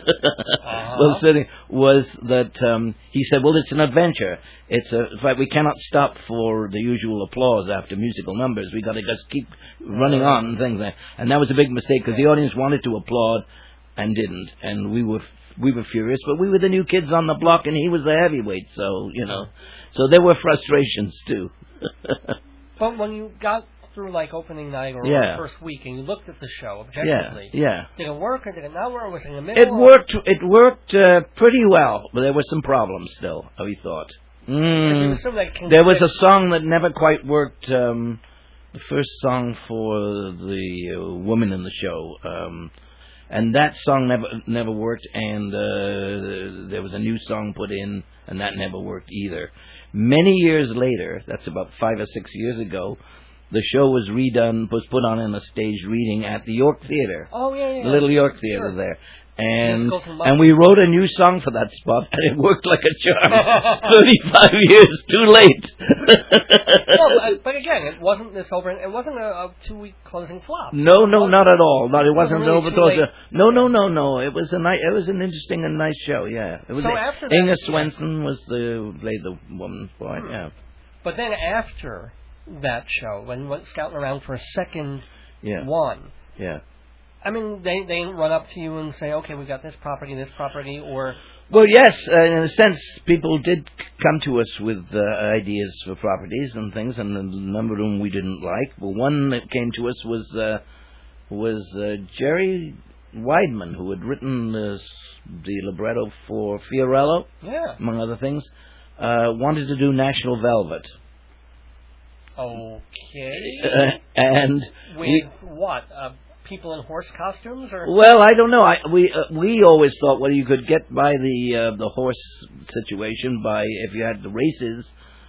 was that he said, well, it's an adventure. It's like we cannot stop for the usual applause after musical numbers. We got to just keep running on and things like that. And that was a big mistake because the audience wanted to applaud and didn't. And we were furious, but we were the new kids on the block, and he was the heavyweight. So so there were frustrations too. But when you got through like opening night or the first week, and you looked at the show objectively, did it work or did it not work? Or was it in the middle? It worked pretty well, but there were some problems still. We thought. There was a song that never quite worked. The first song for the woman in the show. And that song never worked, and there was a new song put in, and that never worked either. Many years later, that's about 5 or 6 years ago, the show was put on in a stage reading at the York Theatre. Oh, yeah. The Little York Theatre Sure. there. And we wrote a new song for that spot, and it worked like a charm. 35 years too late. Well, but again, it wasn't a 2-week closing flop. No, not at all. It wasn't really over. too late. No. It was an interesting and nice show. Yeah, it was. So after that, Inga Swenson played the woman's part. Yeah. But then after that show, when you went scouting around for a second one. Yeah. I mean, they didn't run up to you and say, okay, we got this property, or... Well, yes, in a sense, people did come to us with ideas for properties and things, and a number of them we didn't like. But one that came to us was Jerry Weidman, who had written the libretto for Fiorello, among other things, wanted to do National Velvet. Okay. And with what? People in horse costumes, or? Well, I don't know. We always thought, well, you could get by the horse situation by if you had the races,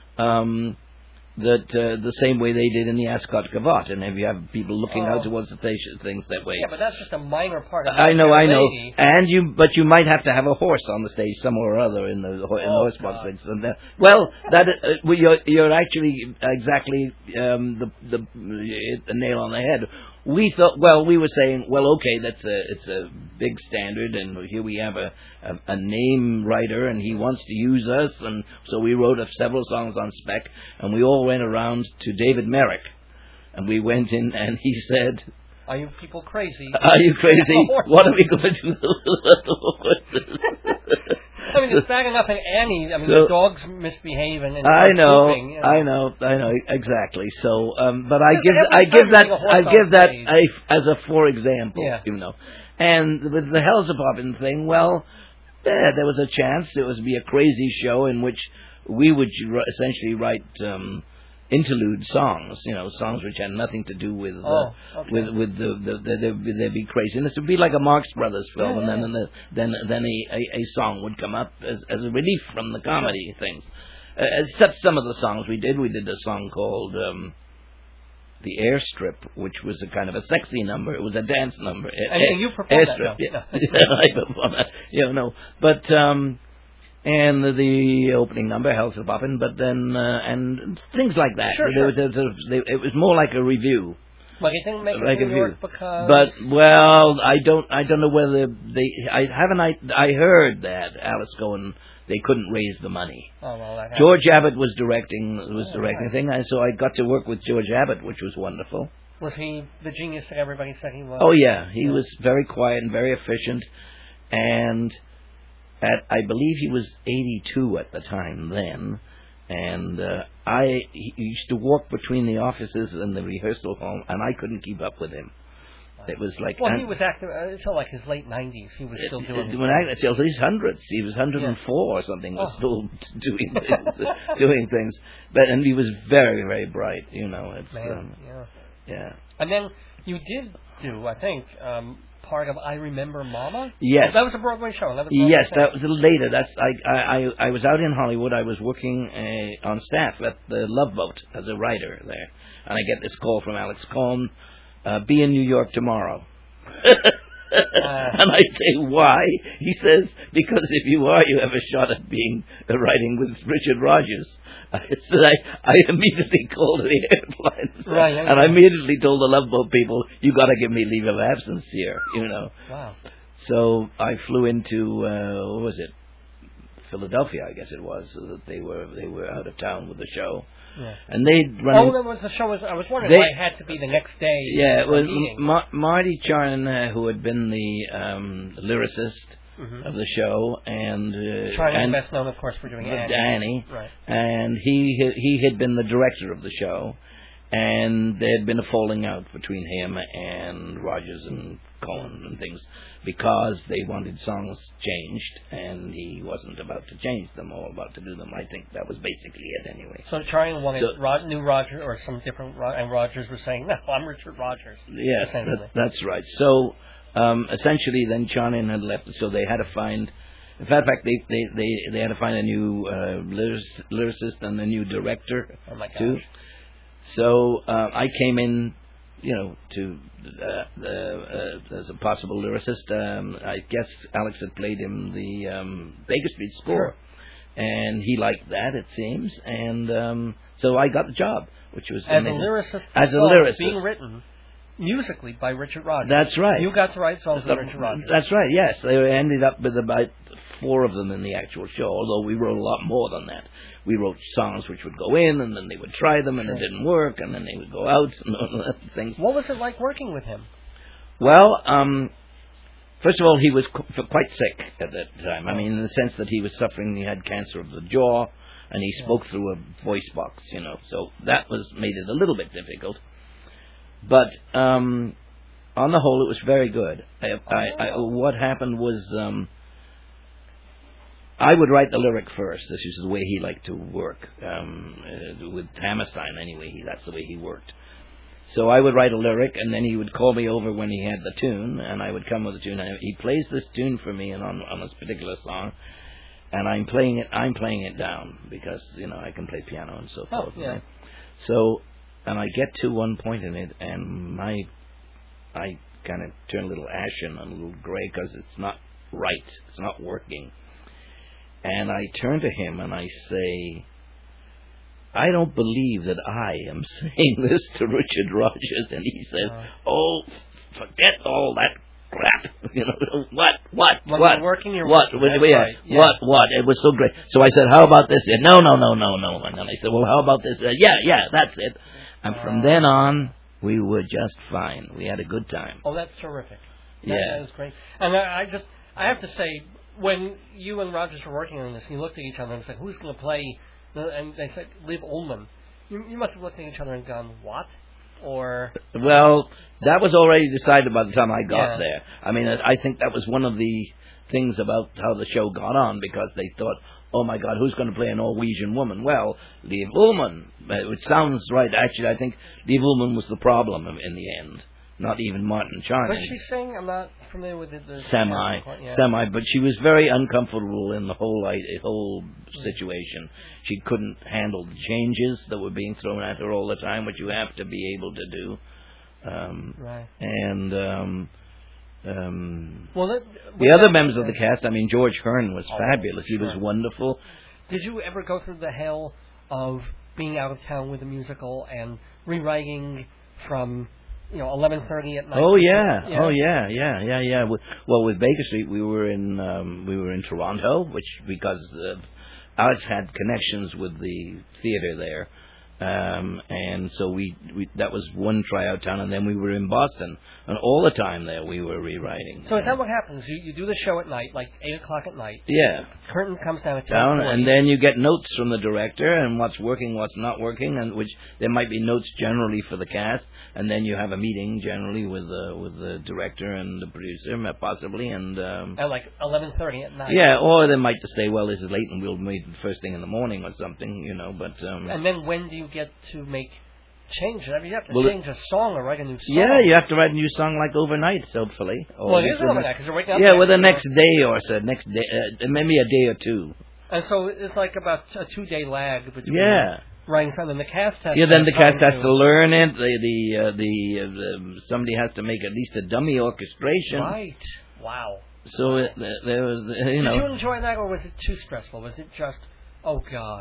the same way they did in the Ascot Gavotte, and if you have people looking out towards the station, things that way. Yeah, but that's just a minor part of it. I know. And you might have to have a horse on the stage somewhere or other in the horse box. Well, you're actually exactly the hit the nail on the head. We thought, we were saying, okay, it's a big standard, and here we have a name writer, and he wants to use us, and so we wrote several songs on spec, and we all went around to David Merrick, and we went in, and he said, "Are you people crazy? Are you crazy? What are we going to do with the horses?" I mean, it's bad enough in Annie. I mean, the dogs misbehave and I know, pooping, you know. I know exactly. So, but I give that as a for example, you know. And with the Hellzapoppin' thing, there was a chance it would be a crazy show in which we would essentially write interlude songs, songs which had nothing to do with there'd be craziness. It would be like a Marx Brothers film, and then a song would come up as a relief from the comedy things. Except some of the songs we did a song called The Airstrip, which was a kind of a sexy number. It was a dance number. And you performed that? I performed that. But. And the opening number, Hellzapoppin', but then and things like that. Sure. It was more like a review. Well, you didn't make it in New York because. But I don't know whether I heard that Alice Cohen, they couldn't raise the money. Oh well, that George Abbott was directing the thing, and so I got to work with George Abbott, which was wonderful. Was he the genius that everybody said he was? Oh yeah, he was very quiet and very efficient, and. I believe he was 82 at the time then, and he used to walk between the offices and the rehearsal hall, and I couldn't keep up with him. It was like he was active until like his late 90s. He was still doing until his hundreds. He was 104 or something. Was still doing things, and he was very, very bright. Yeah. And then you did do, I think. Part of I Remember Mama? Yes. That was a Broadway show. Yes, that was later. I was out in Hollywood. I was working on staff at the Love Boat as a writer there. And I get this call from Alex Cohen, be in New York tomorrow. And I say, why? He says, because if you are, you have a shot at writing with Richard Rogers. I immediately called the airline, and I immediately told the Love Boat people, you got to give me leave of absence here, Wow. So I flew into what was it? Philadelphia, I guess it was. So that they were out of town with the show. Yeah. And they'd run. That was the show. I was wondering why it had to be the next day. Yeah, it was Marty Charnin, who had been the lyricist of the show, and Charnin, best known, of course, for doing Annie. Right. And he had been the director of the show, and there had been a falling out between him and Rogers and Cohen and things, because they wanted songs changed, and he wasn't about to change them or about to do them. I think that was basically it anyway. So Charlie wanted new Rogers or some different, and Rogers was saying, no, I'm Richard Rogers. Yes, that's right. So essentially, then Charnian had left, so they had to find. In fact, they had to find a new lyricist and a new director too. So I came in, to as a possible lyricist. I guess Alex had played him the Baker Street score, and he liked that, it seems, and so I got the job, which was as a lyricist. As a lyricist, being written musically by Richard Rodgers. That's right. You got to write songs by Richard Rodgers. That's right. Yes, they ended up with about 4 of them in the actual show. Although we wrote a lot more than that. We wrote songs which would go in, and then they would try them, and it didn't work, and then they would go out, and all that things. What was it like working with him? Well, first of all, he was quite sick at that time. I mean, in the sense that he was suffering. He had cancer of the jaw, and he spoke through a voice box. So that made it a little bit difficult. But on the whole, it was very good. What happened was. I would write the lyric first. This is the way he liked to work. With Hammerstein, anyway, that's the way he worked. So I would write a lyric, and then he would call me over when he had the tune, and I would come with the tune. And he plays this tune for me on this particular song, and I'm playing it down because I can play piano and so forth. Oh, yeah. Right? So, and I get to one point in it, and I kind of turn a little ashen and a little gray because it's not right. It's not working. And I turn to him and I say, I don't believe that I am saying this to Richard Rodgers. And he says, oh, forget all that crap. What? When you're working your what? Right. Yeah. What? It was so great. So I said, how about this? He said, no. And then I said, well, how about this? Yeah, that's it. And from then on, we were just fine. We had a good time. Oh, that's terrific. That is great. And I have to say, when you and Rodgers were working on this, you looked at each other and said, who's going to play? And they said, Liv Ullmann. You must have looked at each other and gone, what? Or... Well, that was already decided by the time I got there. I mean, I think that was one of the things about how the show got on, because they thought, oh my God, who's going to play a Norwegian woman? Well, Liv Ullmann. It sounds right. Actually, I think Liv Ullmann was the problem in the end. Not even Martin Charnian. What did she sing? I'm not familiar with the Semi, but she was very uncomfortable in the whole situation. She couldn't handle the changes that were being thrown at her all the time, which you have to be able to do. Right. And the other members of the cast, I mean, George Hearn was fabulous. He was wonderful. Did you ever go through the hell of being out of town with a musical and rewriting from 11:30 at night? Oh yeah. Well, with Baker Street, we were in Toronto, which because Alex had connections with the theater there, and so we that was one tryout town, and then we were in Boston, and all the time there we were rewriting. So is that what happens? You do the show at night, like 8:00 at night. Yeah. Curtain comes down at 10:40. And then you get notes from the director and what's working, what's not working, and which there might be notes generally for the cast, and then you have a meeting generally with the director and the producer, possibly, and at like 11:30 at night. Yeah, or they might just say, well, this is late, and we'll meet first thing in the morning or something, but. And then when do you get to make changes? I mean, you have to change a song or write a new song. Yeah, you have to write a new song like overnight, hopefully. Well, it is overnight because you're waking up. Yeah, with the next day or so, maybe a day or two. And so it's like about a 2-day lag between. Yeah. Writing something. The cast has. Yeah, then the cast has to learn it. Somebody has to make at least a dummy orchestration. Right. Wow. So there was, Did you enjoy that, or was it too stressful? Was it just, oh God?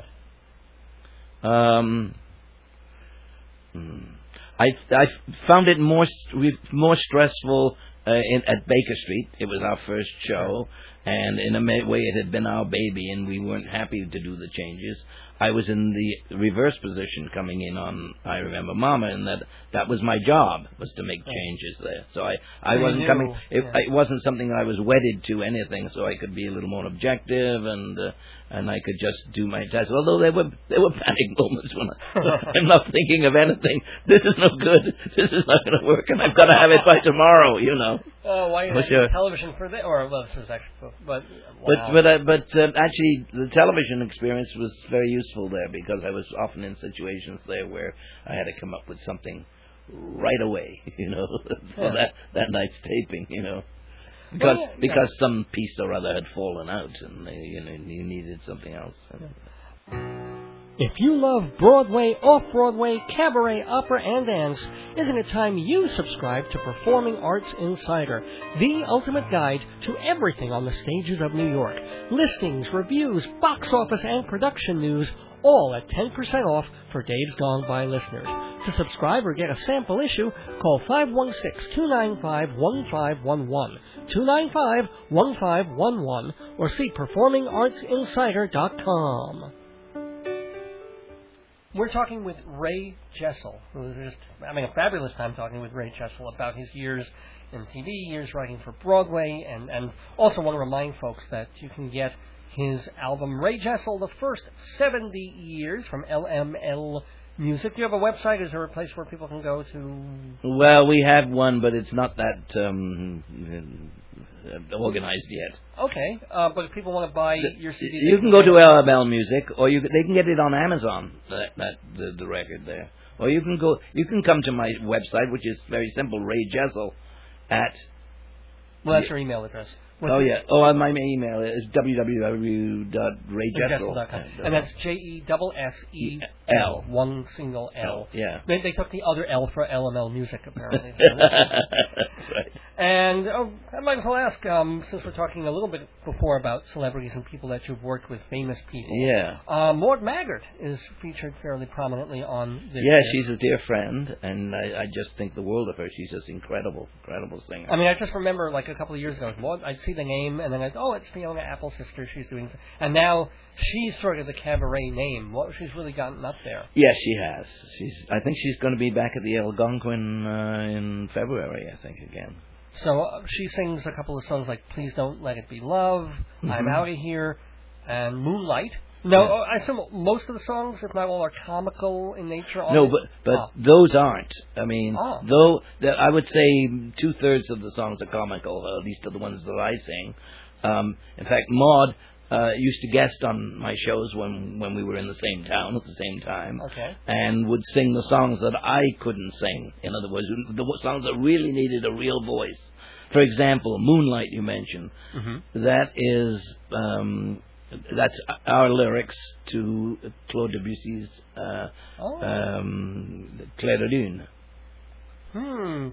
I found it more stressful at Baker Street. It was our first show, and in a way it had been our baby, and we weren't happy to do the changes. I was in the reverse position coming in on I Remember Mama, and that was my job, was to make changes there. So I wasn't coming. It wasn't something I was wedded to anything, so I could be a little more objective, and I could just do my task. Although there were panic moments when I'm not thinking of anything. This is no good. This is not going to work, and I've got to have it by tomorrow. Oh, why is television for that? Or well, this was actually, but wow. But actually, the television experience was very useful there, because I was often in situations there where I had to come up with something right away, for that night's taping, Well, because some piece or other had fallen out, and you needed something else. If you love Broadway, off-Broadway, cabaret, opera, and dance, isn't it time you subscribe to Performing Arts Insider, the ultimate guide to everything on the stages of New York? Listings, reviews, box office, and production news, all at 10% off for Dave's Gone By listeners. To subscribe or get a sample issue, call 516-295-1511, 295-1511, or see performingartsinsider.com. We're talking with Ray Jessel, who's just having a fabulous time talking with Ray Jessel about his years in TV, years writing for Broadway, and also want to remind folks that you can get his album Ray Jessel, The First 70 Years, from LML Music. Do you have a website? Is there a place where people can go to? Well, we have one, but it's not that organized yet. Okay, but if people want to buy your CD, you can go to LML Music, or they can get it on Amazon. The record there, or you can come to my website, which is very simple, Ray Jessel at. Well, that's your email address. My email is www.rayjessel.com. And that's JESSEL, one single L. Yeah. They took the other L for LML Music, apparently. That's right. And I might as well ask, since we're talking a little bit before about celebrities and people that you've worked with, famous people. Yeah. Maud Maggart is featured fairly prominently on this. Yeah, she's a dear friend, and I just think the world of her. She's just incredible singer. I mean, I just remember, like, a couple of years ago, I'd see the name, and then I'd, it's Fiona Apple's sister, she's doing... And now she's sort of the cabaret name. Well, she's really gotten up there. Yes, she has. I think she's going to be back at the Algonquin in February, I think, again. So she sings a couple of songs like Please Don't Let It Be Love, I'm Out of Here, and Moonlight. No, I assume most of the songs, if not all, are comical in nature. No, but those aren't. I mean, though I would say 2/3 of the songs are comical, at least of the ones that I sing. In fact, Maud used to guest on my shows when we were in the same town at the same time, and would sing the songs that I couldn't sing. In other words, the songs that really needed a real voice. For example, Moonlight, you mentioned. That is... that's our lyrics to Claude Debussy's Clair de Lune. Okay.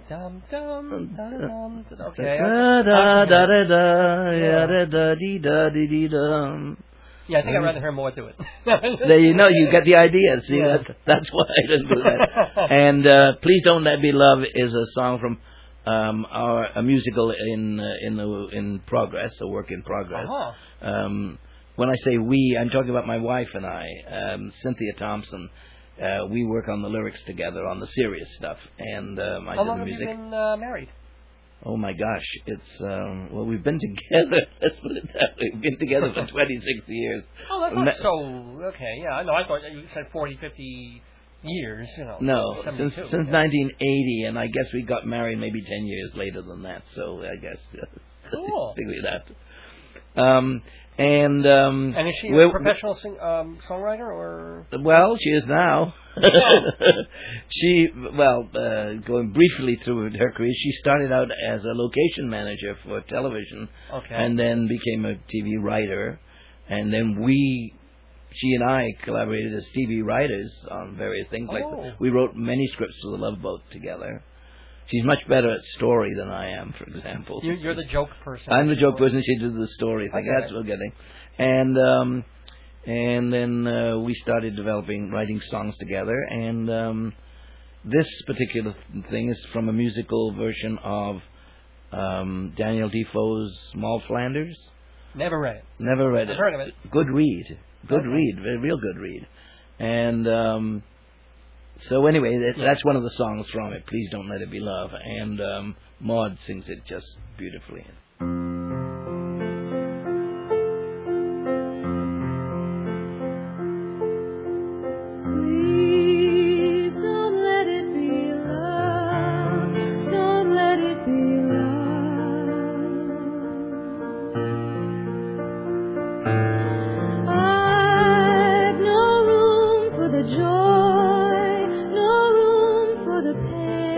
Yeah, I think I'd rather hear more do it. There you get the idea. See, that's why I didn't do that. And Please Don't Let Me Love is a song from a musical in progress, a work in progress. When I say we, I'm talking about my wife and I, Cynthia Thompson. We work on the lyrics together on the serious stuff, and I How do long the music. have you been married? Oh my gosh, it's we've been together. Let's put it that way. We've been together for 26 years. Oh, that's not so okay. Yeah, no, I thought you said 40, 50 years. No, since 1980, and I guess we got married maybe 10 years later than that. So I guess cool. figure that. And is she a professional songwriter, or? Well, she is now. Going briefly through her career, she started out as a location manager for television, and then became a TV writer, and then she and I collaborated as TV writers on various things. Like we wrote many scripts for The Love Boat together. She's much better at story than I am, for example. You're the joke person. I'm the joke person. She did the story thing. That's what we're getting. And then we started writing songs together. And this particular thing is from a musical version of Daniel Defoe's Moll Flanders. Never read it. Never read it. I've heard of it. Good read. Good read. Real good read. And... So anyway, that's one of the songs from it, Please Don't Let It Be Love, and Maud sings it just beautifully. Please don't let it be love, don't let it be love. I've no room for the joy, no room for the pain.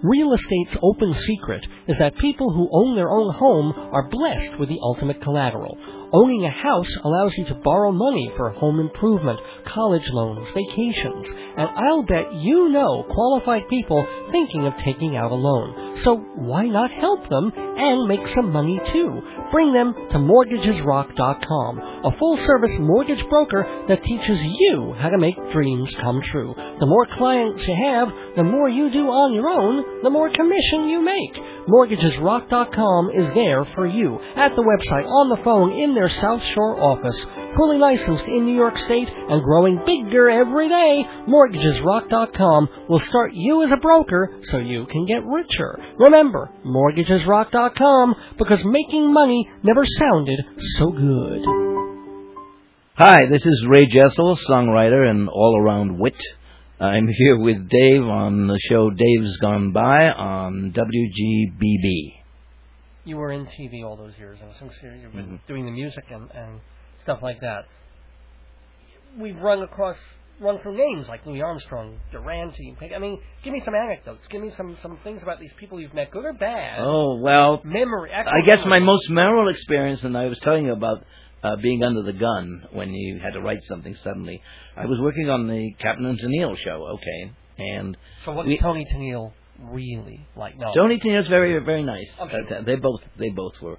Real estate's open secret is that people who own their own home are blessed with the ultimate collateral. Owning a house allows you to borrow money for home improvement, college loans, vacations, and I'll bet you know qualified people thinking of taking out a loan. So why not help them and make some money too? Bring them to MortgagesRock.com, a full-service mortgage broker that teaches you how to make dreams come true. The more clients you have, the more you do on your own, the more commission you make. MortgagesRock.com is there for you, at the website, on the phone, in their South Shore office. Fully licensed in New York State and growing bigger every day, MortgagesRock.com will start you as a broker so you can get richer. Remember, MortgagesRock.com, because making money never sounded so good. Hi, this is Ray Jessel, songwriter and all-around wit. I'm here with Dave on the show Dave's Gone By on WGBB. You were in TV all those years, and since you've been doing the music and stuff like that, we've run through names like Louis Armstrong, Durante. I mean, give me some anecdotes. Give me some things about these people you've met, good or bad. Oh, well, I guess my most memorable experience, and I was telling you about being under the gun when you had to write something suddenly. I was working on the Captain and Tennille show, okay, and so what's Tony Tennille really like? No, Tony Tennille's very, very nice. Okay. They both were.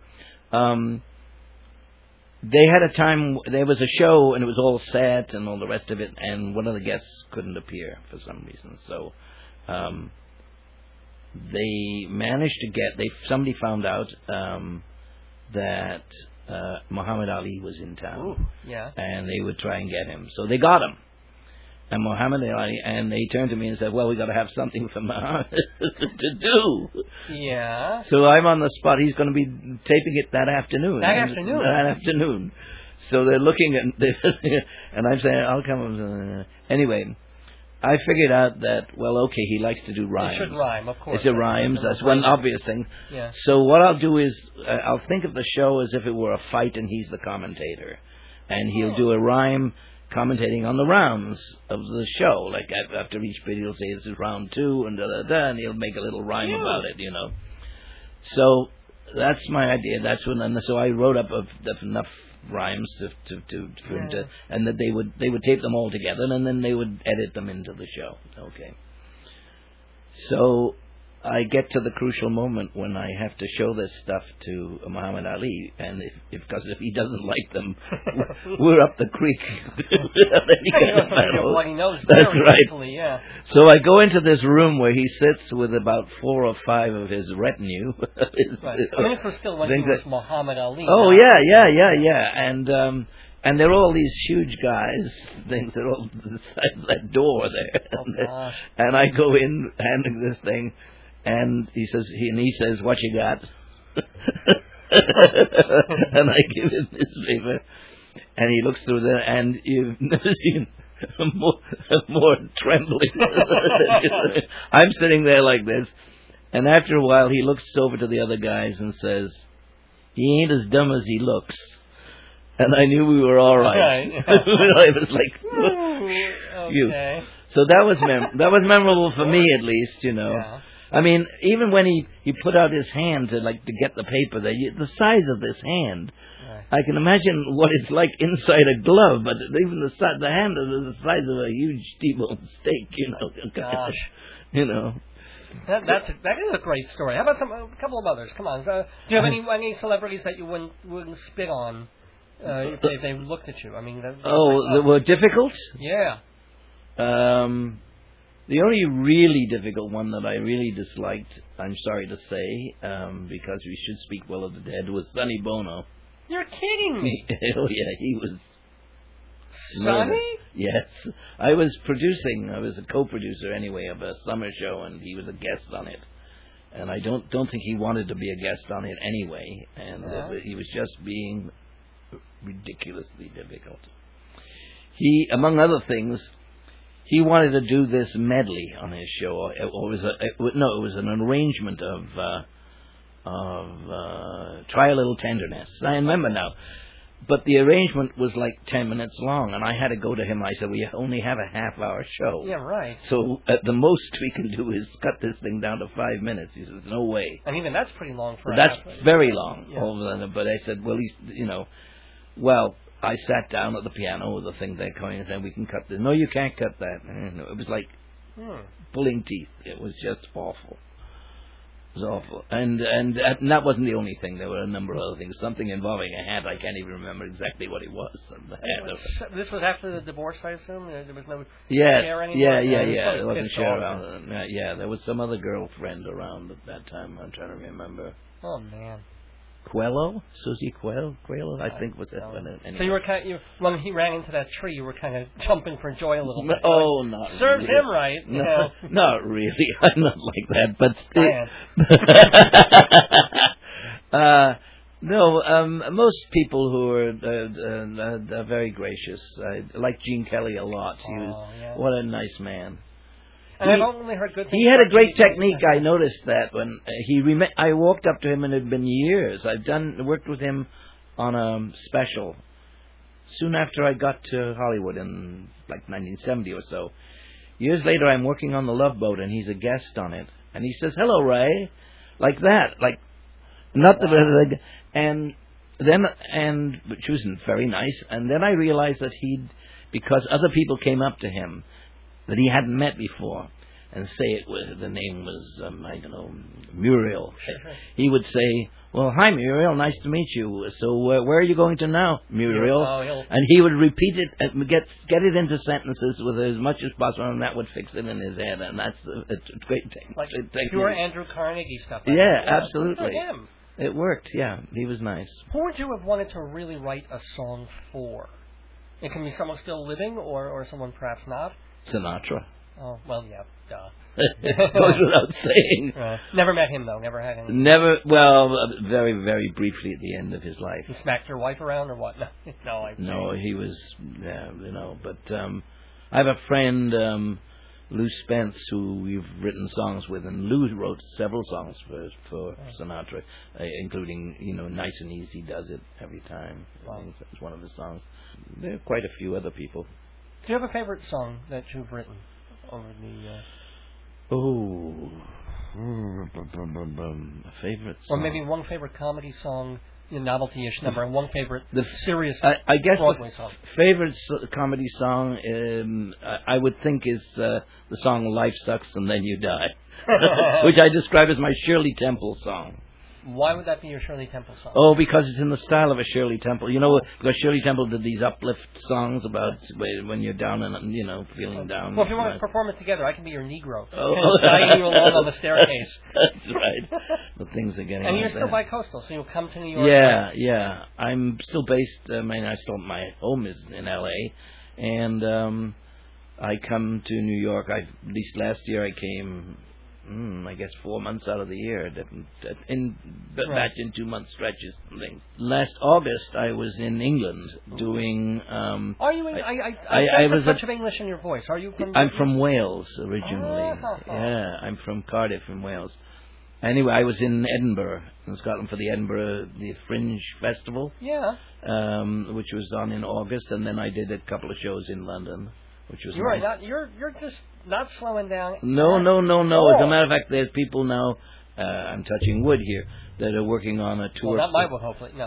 They had a time. There was a show, and it was all set and all the rest of it, and one of the guests couldn't appear for some reason. So they managed to get. Somebody found out that Muhammad Ali was in town. Ooh, yeah. And they would try and get him. So they got him. And Muhammad Ali, and they turned to me and said, well, we got to have something for Muhammad to do. Yeah. So I'm on the spot. He's going to be taping it that afternoon. That afternoon. So they're looking at, and I'm saying, I'll come. Anyway, I figured out that, well, okay, he likes to do rhymes. It should rhyme, of course. It's a rhymes. That's one obvious thing. Yeah. So what I'll do is I'll think of the show as if it were a fight and he's the commentator. And he'll do a rhyme commentating on the rounds of the show. Like after each bit he'll say this is round 2 and da-da-da, and he'll make a little rhyme about it, you know. So that's my idea. That's when, and so I wrote up enough rhymes for him to, and that they would tape them all together, and then they would edit them into the show. Okay. So I get to the crucial moment when I have to show this stuff to Muhammad Ali, and because if he doesn't like them, we're up the creek. That's right. Easily, yeah. So I go into this room where he sits with about 4 or 5 of his retinue. Right. I mean, this was still when he was Muhammad Ali. Oh, yeah. And they're all these huge guys. They're all beside that door there. Oh, gosh. And I go in handing this thing. And he says, what you got? And I give him this paper, and he looks through there, and you've never seen more trembling. I'm sitting there like this, and after a while, he looks over to the other guys and says, he ain't as dumb as he looks. And I knew we were all right. I was like, okay. So that was memorable for me, at least, you know. Yeah. I mean, even when he put out his hand to get the paper, the size of this hand, right. I can imagine what it's like inside a glove. But even the hand is the size of a huge T-bone steak, you know. Gosh, you know. That is a great story. How about a couple of others? Come on, do you have any celebrities that you wouldn't spit on if they looked at you? I mean, that were difficult? Yeah. The only really difficult one that I really disliked, I'm sorry to say, because we should speak well of the dead, was Sonny Bono. You're kidding me. Oh, yeah, he was... Sonny? Yes. I was a co-producer anyway of a summer show, and he was a guest on it. And I don't think he wanted to be a guest on it anyway, and he was just being ridiculously difficult. He, among other things... He wanted to do this medley on his show. It was an arrangement of Try a Little Tenderness. I remember now. but the arrangement was like 10 minutes long, and I had to go to him. I said, we only have a half-hour show. Yeah, right. So at the most we can do is cut this thing down to 5 minutes. He says, no way. And even that's pretty long for That's a very long. Yeah. But I said, well, well, I sat down at the piano with the thing there going and said, we can cut this. No, you can't cut that. It was like pulling teeth. It was just awful. It was awful. And that wasn't the only thing. There were a number of other things. Something involving a hat. I can't even remember exactly what it was. This was after the divorce, I assume? There was no Yes. share anymore? Yeah. There wasn't share off. around. Yeah, there was some other girlfriend around at that time. I'm trying to remember. Oh, man. Quello? Susie Quello, I think was it. Anyway. So you were when he ran into that tree, you were kind of jumping for joy a little bit. Oh, not serves really. him right. No, not really. I'm not like that, but still. No, most people who are very gracious. I like Gene Kelly a lot. What a nice man. And I've only heard good things. He had a great technique. I noticed that when I walked up to him, and it had been years. Worked with him on a special soon after I got to Hollywood in like 1970 or so. Years later, I'm working on The Love Boat, and he's a guest on it, and he says, "Hello, Ray," like that, like not the which was very nice. And then I realized that because other people came up to him that he hadn't met before, and the name was, I don't know, Muriel. He would say, well, hi, Muriel, nice to meet you. So where are you going to now, Muriel? And he would repeat it, and get it into sentences with as much as possible, and that would fix it in his head, and that's a great technique. Like pure Andrew Carnegie stuff. Yeah, absolutely. Good for him. It worked, yeah. He was nice. Who would you have wanted to really write a song for? It can be someone still living, or someone perhaps not. Sinatra. Oh, well, yeah, duh. Goes without saying. Never met him, though. Never had any. Never, well, very, very briefly at the end of his life. He smacked your wife around, or what? No, he was, but I have a friend, Lou Spence, who we've written songs with, and Lou wrote several songs for Sinatra, including, Nice and Easy Does It Every Time. I think that was one of his songs. There are quite a few other people. Do you have a favorite song that you've written over the... A favorite song. Or maybe one favorite comedy song, novelty-ish number, and one favorite serious I guess Broadway song. Favorite comedy song, I would think, is the song Life Sucks and Then You Die, which I describe as my Shirley Temple song. Why would that be your Shirley Temple song? Oh, because it's in the style of a Shirley Temple. Because Shirley Temple did these uplift songs about when you're down and, feeling down. Well, if you want to perform it together, I can be your Negro. Guiding you along on the staircase. That's right. The things are getting And you're like still that. bi-coastal, so you'll come to New York. Yeah. I'm still based, my home is in L.A., and I come to New York. At least last year I came... I guess 4 months out of the year, in 2-month stretches and things. Last August, I was in England doing. Are you? I was much of English in your voice. Are you from? I'm from Wales originally. Yeah, I'm from Cardiff, in Wales. Anyway, I was in Edinburgh, in Scotland, for the Fringe Festival. Yeah. Which was on in August, and then I did a couple of shows in London, which was You're nice. right. You're just not slowing down. No. Oh. As a matter of fact, there's people now. I'm touching wood here that are working on a tour. Well, not my wood, hopefully. No.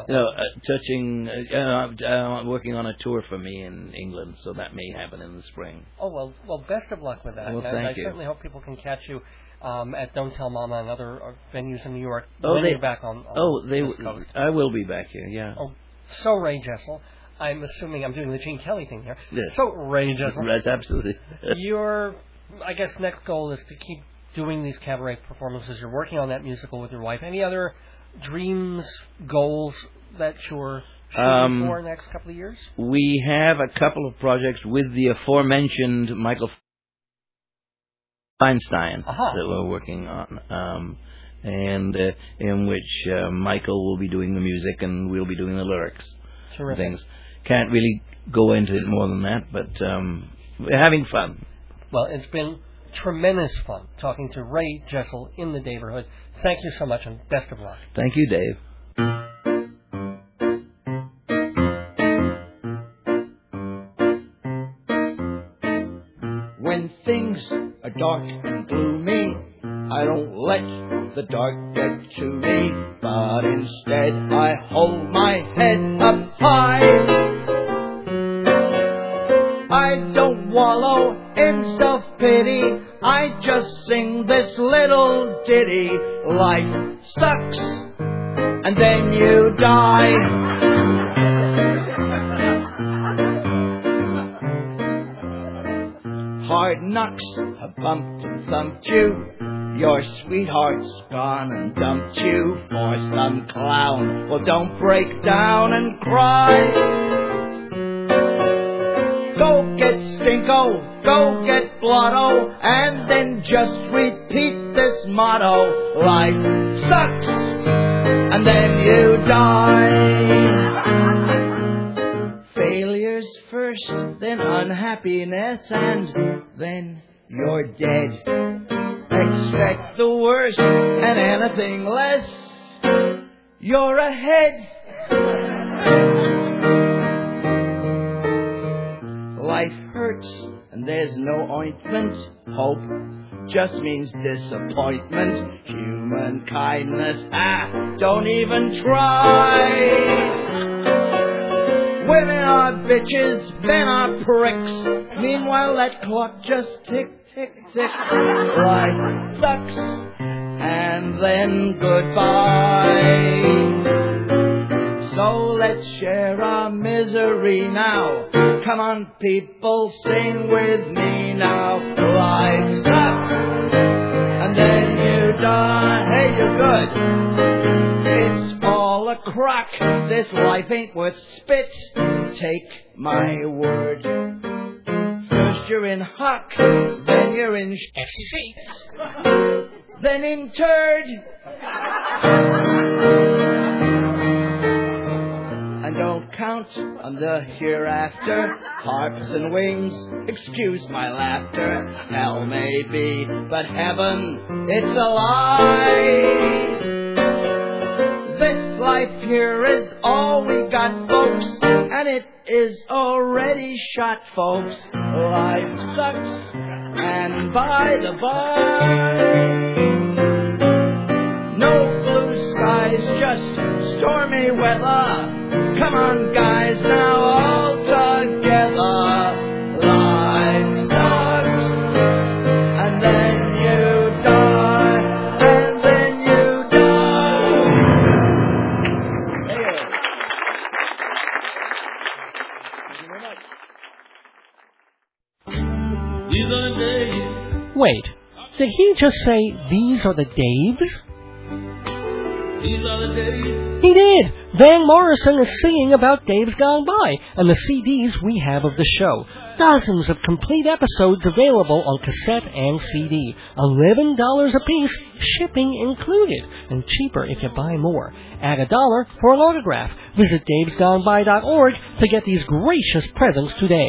Working on a tour for me in England, so that may happen in the spring. Oh well. Best of luck with that. Well, I you. certainly hope people can catch you at Don't Tell Mama and other venues in New York. You're back on the West Coast. I will be back here. Yeah. Oh, so Ray Jessel. I'm assuming I'm doing the Gene Kelly thing here. Yes. So, Ray Jessel. Right, absolutely. Your, I guess, next goal is to keep doing these cabaret performances. You're working on that musical with your wife. Any other dreams, goals that you're shooting for in the next couple of years? We have a couple of projects with the aforementioned Michael Feinstein that we're working on, and in which Michael will be doing the music and we'll be doing the lyrics. Terrific. Things. Can't really go into it more than that, but we're having fun. Well, it's been tremendous fun talking to Ray Jessel in the neighborhood. Thank you so much, and best of luck. Thank you, Dave. things are dark and gloomy, I don't let the dark get to me, but instead I hold my head up high. I don't wallow in self-pity, I just sing this little ditty. Life sucks, and then you die. Hard knocks have bumped and thumped you, your sweetheart's gone and dumped you for some clown. Well, don't break down and cry. Go get Stinko, go get Blotto, and then just repeat this motto. Life sucks, and then you die. Failure's first, then unhappiness, and then you're dead. Expect the worst and anything less, you're ahead. Life hurts and there's no ointment. Hope just means disappointment. Human kindness, don't even try. Women are bitches, men are pricks. Meanwhile that clock just tick, tick, tick. Life sucks, and then goodbye. So let's share our misery now. Come on, people, sing with me now. Life sucks, and then you die. Hey, you're good. It's all a crock. This life ain't worth spit. Take my word. First you're in hock, then you're in FCC, then in turd. And don't count on the hereafter. Harps and wings, excuse my laughter. Hell may be, but heaven, it's a lie. This life here is all we got, folks, and it is already shot, folks. Life sucks, and by the by, no blue skies, just stormy weather. Come on, guys, now all together. Life sucks, and then you die, and then you die. These are the days. Wait, did he just say these are the Daves? These are the days. He did! Van Morrison is singing about Dave's Gone By and the CDs we have of the show. Dozens of complete episodes available on cassette and CD. $11 a piece, shipping included, and cheaper if you buy more. Add $1 for an autograph. Visit davesgoneby.org to get these gracious presents today.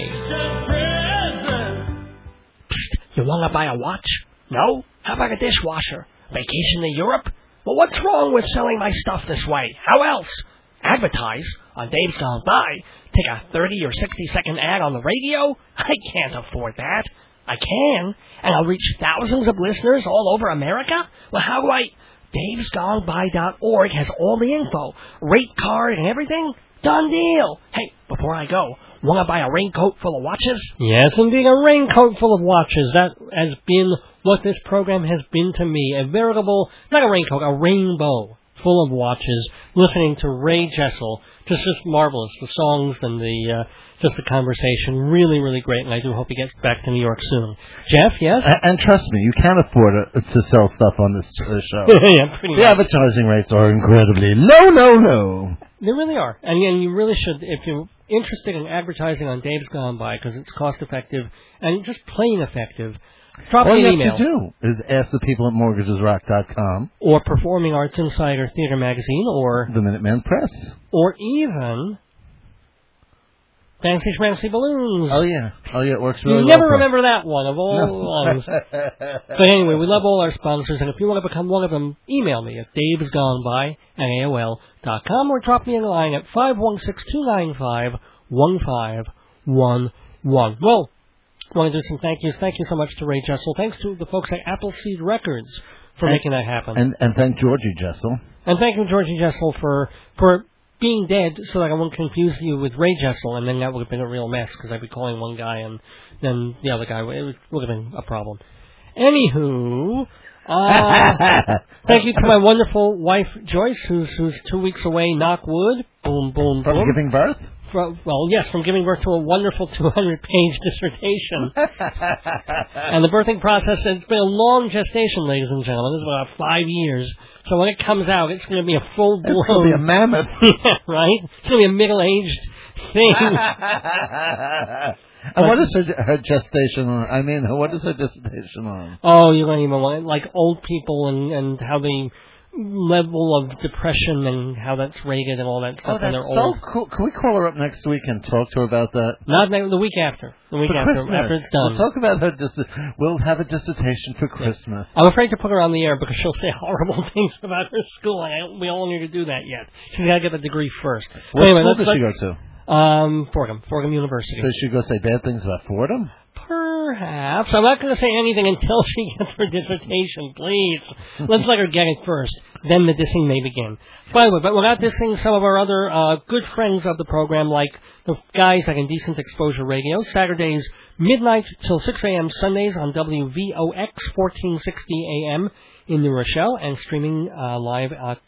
Psst, you want to buy a watch? No? How about a dishwasher? Vacation to Europe? Well, what's wrong with selling my stuff this way? How else? Advertise on Dave's Gone By. Take a 30 or 60-second ad on the radio? I can't afford that. I can, and I'll reach thousands of listeners all over America? Well, how do I... davesgoneby.org has all the info. Rate card and everything? Done deal. Hey, before I go, want to buy a raincoat full of watches? Yes, indeed, a raincoat full of watches. That has been what this program has been to me. A veritable, not a raincoat, a rainbow full of watches. Listening to Ray Jessel, just marvelous. The songs and just the conversation, really, really great. And I do hope he gets back to New York soon. Jeff, yes? And trust me, you can't afford to sell stuff on this show. Yeah, pretty much. The advertising rates are incredibly low. They really are. And you really should, if you're interested in advertising on Dave's Gone By, because it's cost-effective and just plain effective, drop me an email. All you have to do is ask the people at mortgagesrock.com. Or Performing Arts Insider Theater Magazine, or the Minuteman Press. Or even Fancy Schmancy Balloons. Oh, yeah, it works really well. You never remember that one of all ones. But anyway, we love all our sponsors, and if you want to become one of them, email me at davesgoneby@AOL.com or drop me a line at 516-295-1511. Well, want to do some thank yous. Thank you so much to Ray Jessel. Thanks to the folks at Appleseed Records for making that happen. And thank Georgie Jessel. And thank you, Georgie Jessel, for being dead so that I won't confuse you with Ray Jessel, and then that would have been a real mess because I'd be calling one guy and then the other guy. It would have been a problem. Anywho, thank you to my wonderful wife, Joyce, who's 2 weeks away, knock wood, boom, boom, From boom. giving birth? Well, yes, from giving birth to a wonderful 200-page dissertation. And the birthing process, it's been a long gestation, ladies and gentlemen. It's about 5 years. So when it comes out, it's going to be a full-blown... It's going to be a mammoth. Right? It's going to be a middle-aged thing. And what is her gestation on? I mean, what is her dissertation on? Oh, you don't even want it. Like old people and how the level of depression and how that's rated and all that stuff. Oh, that's when they're so old. cool. Can we call her up next week and talk to her about that? Not the week after. The week For after Christmas. it's done. We'll talk about her. We'll have a dissertation for Christmas. I'm afraid to put her on the air because she'll say horrible things about her school. And we all need to do that yet. She's got to get the degree first. What Anyway, school does she go to? Fordham University. So she go say bad things about Fordham? Perhaps. I'm not going to say anything until she gets her dissertation, please. Let's let her get it first. Then the dissing may begin. By the way, but we're not dissing some of our other good friends of the program, like the guys like Indecent Exposure Radio, Saturdays midnight till 6 a.m., Sundays on WVOX 1460 a.m. in New Rochelle, and streaming live at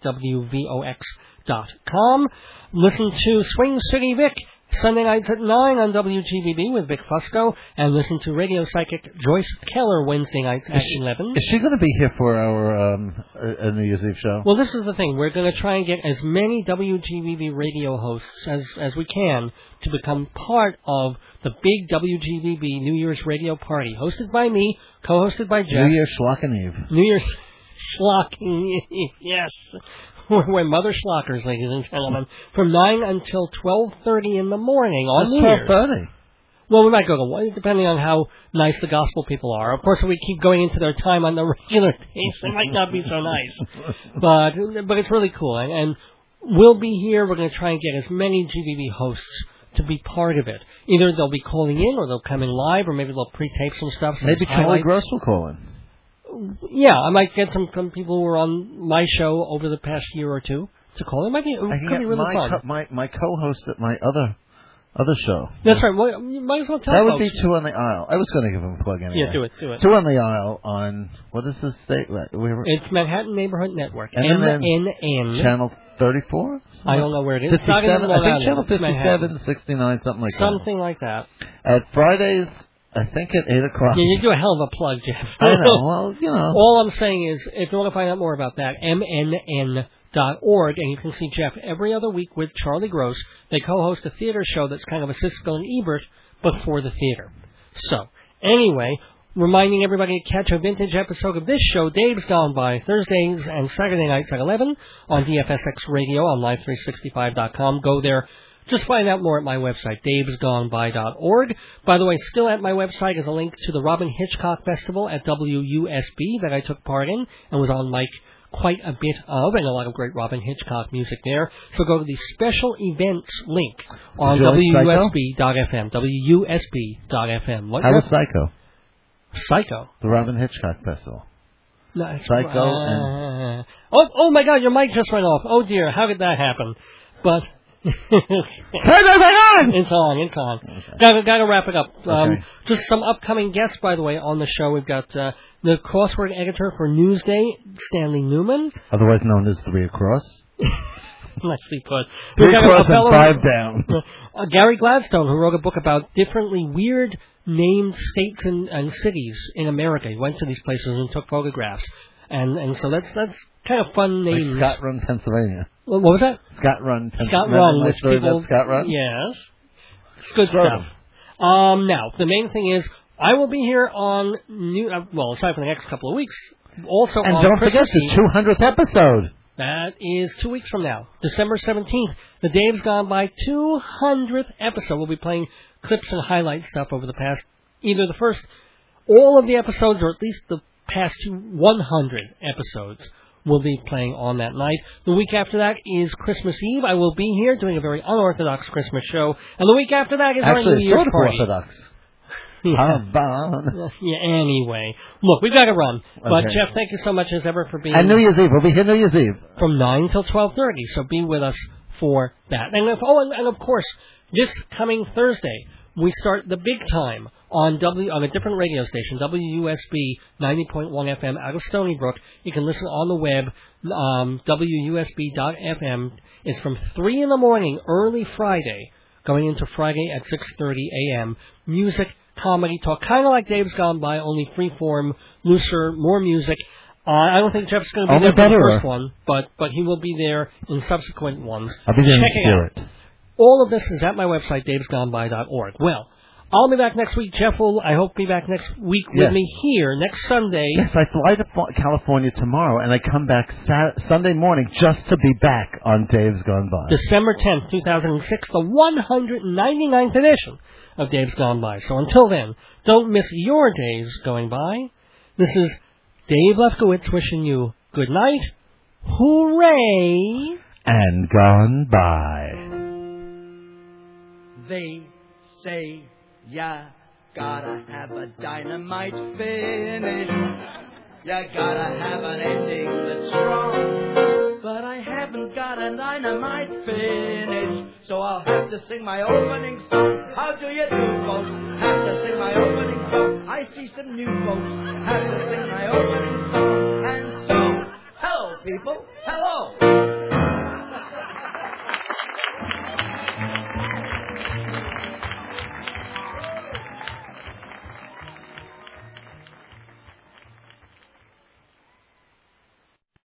WVOX.com. Listen to Swing City Vic Sunday nights at 9 on WGBB with Vic Fusco, and listen to radio psychic Joyce Keller Wednesday nights at 11. Is she going to be here for our New Year's Eve show? Well, this is the thing. We're going to try and get as many WGBB radio hosts as we can to become part of the big WGBB New Year's radio party, hosted by me, co-hosted by Jeff. New Year's Schlocken Eve. New Year's Schlocking, yes. We're Mother Schlockers, ladies and gentlemen, from 9 until 12:30 in the morning on New Year's. 12:30. Well, we might go to 1, depending on how nice the gospel people are. Of course, if we keep going into their time on the regular days, it might not be so nice. But it's really cool. And we'll be here. We're going to try and get as many GBB hosts to be part of it. Either they'll be calling in, or they'll come in live, or maybe they'll pre-tape some stuff. Maybe Charlie Gross will call in. Yeah, I might get some people who were on my show over the past year or two to call. It could be really fun. My co-host at my other show. That's right. Well, you might as well tell that folks. would be Two on the Aisle. I was going to give him a plug anyway. Yeah, do it. Two on the Aisle on, what is the state? It's Manhattan Neighborhood Network. MNN. Channel 34? I don't know where it is. 57, I think Channel 57, 69, something like that. Something like that. At Fridays, I think at 8 o'clock. Yeah, you do a hell of a plug, Jeff. I know. Well, you know. All I'm saying is, if you want to find out more about that, MNN.org, and you can see Jeff every other week with Charlie Gross. They co-host a theater show that's kind of a Siskel and Ebert, but for the theater. So, anyway, reminding everybody to catch a vintage episode of this show, Dave's Gone By, Thursdays and Saturday nights at 11 on DFSX Radio on Live365.com. Go there. Just find out more at my website, davesgoneby.org. By the way, still at my website is a link to the Robin Hitchcock Festival at WUSB that I took part in and was on quite a bit of, and a lot of great Robin Hitchcock music there. So go to the special events link on WUSB.FM. WUSB.FM. How was Psycho? Psycho? The Robin Hitchcock Festival. No, Psycho and... Oh my God, your mic just went off. Oh dear, how did that happen? But... Turn on! It's on. Okay. Gotta wrap it up. Okay. Just some upcoming guests, by the way, on the show. We've got the crossword editor for Newsday, Stanley Newman. Otherwise known as 3 Across. Nicely put. 3 Across and 5 Down. Gary Gladstone, who wrote a book about differently weird named states and cities in America. He went to these places and took photographs. And so that's kind of fun names. Like Scott Run, Pennsylvania. What was that? Scott Run, Pennsylvania. Scott Run, which people... Scott Run? Yes. It's good stuff. Now, the main thing is, I will be here on aside from the next couple of weeks, also and on don't Christmas forget the 200th episode. That is 2 weeks from now, December 17th. The Dave's Gone By 200th episode. We'll be playing clips and highlight stuff over the past, all of the episodes, or at least the past 100 episodes. We'll be playing on that night. The week after that is Christmas Eve. I will be here doing a very unorthodox Christmas show. And the week after that is our New Year's party. Orthodox. Havana. Yeah, anyway. Look, we've got to run. But, Okay. Jeff, thank you so much as ever for being And New Year's Eve. We'll be here New Year's Eve. from 9 till 12:30, so be with us for that. And of course, this coming Thursday, we start the big time on a different radio station, WUSB 90.1 FM out of Stony Brook. You can listen on the web, WUSB.FM. It's from 3 in the morning, early Friday, going into Friday at 6:30 a.m. Music, comedy, talk, kind of like Dave's Gone By, only freeform, looser, more music. I don't think Jeff's going to be Only there for the better. first one, but he will be there in subsequent ones. I'll be there in Check it out. spirit. All of this is at my website, davesgoneby.org. Well, I'll be back next week. Jeff will, I hope, be back next week with Yes. me here next Sunday. Yes, I fly to California tomorrow, and I come back Sunday morning just to be back on Dave's Gone By. December 10th, 2006, the 199th edition of Dave's Gone By. So until then, don't miss your days going by. This is Dave Lefkowitz wishing you good night. Hooray! And gone by. They say ya gotta have a dynamite finish. Ya gotta have an ending that's strong. But I haven't got a dynamite finish, so I'll have to sing my opening song. How do you do, folks? Have to sing my opening song. I see some new folks. Have to sing my opening song. And so, hello, people. Hello.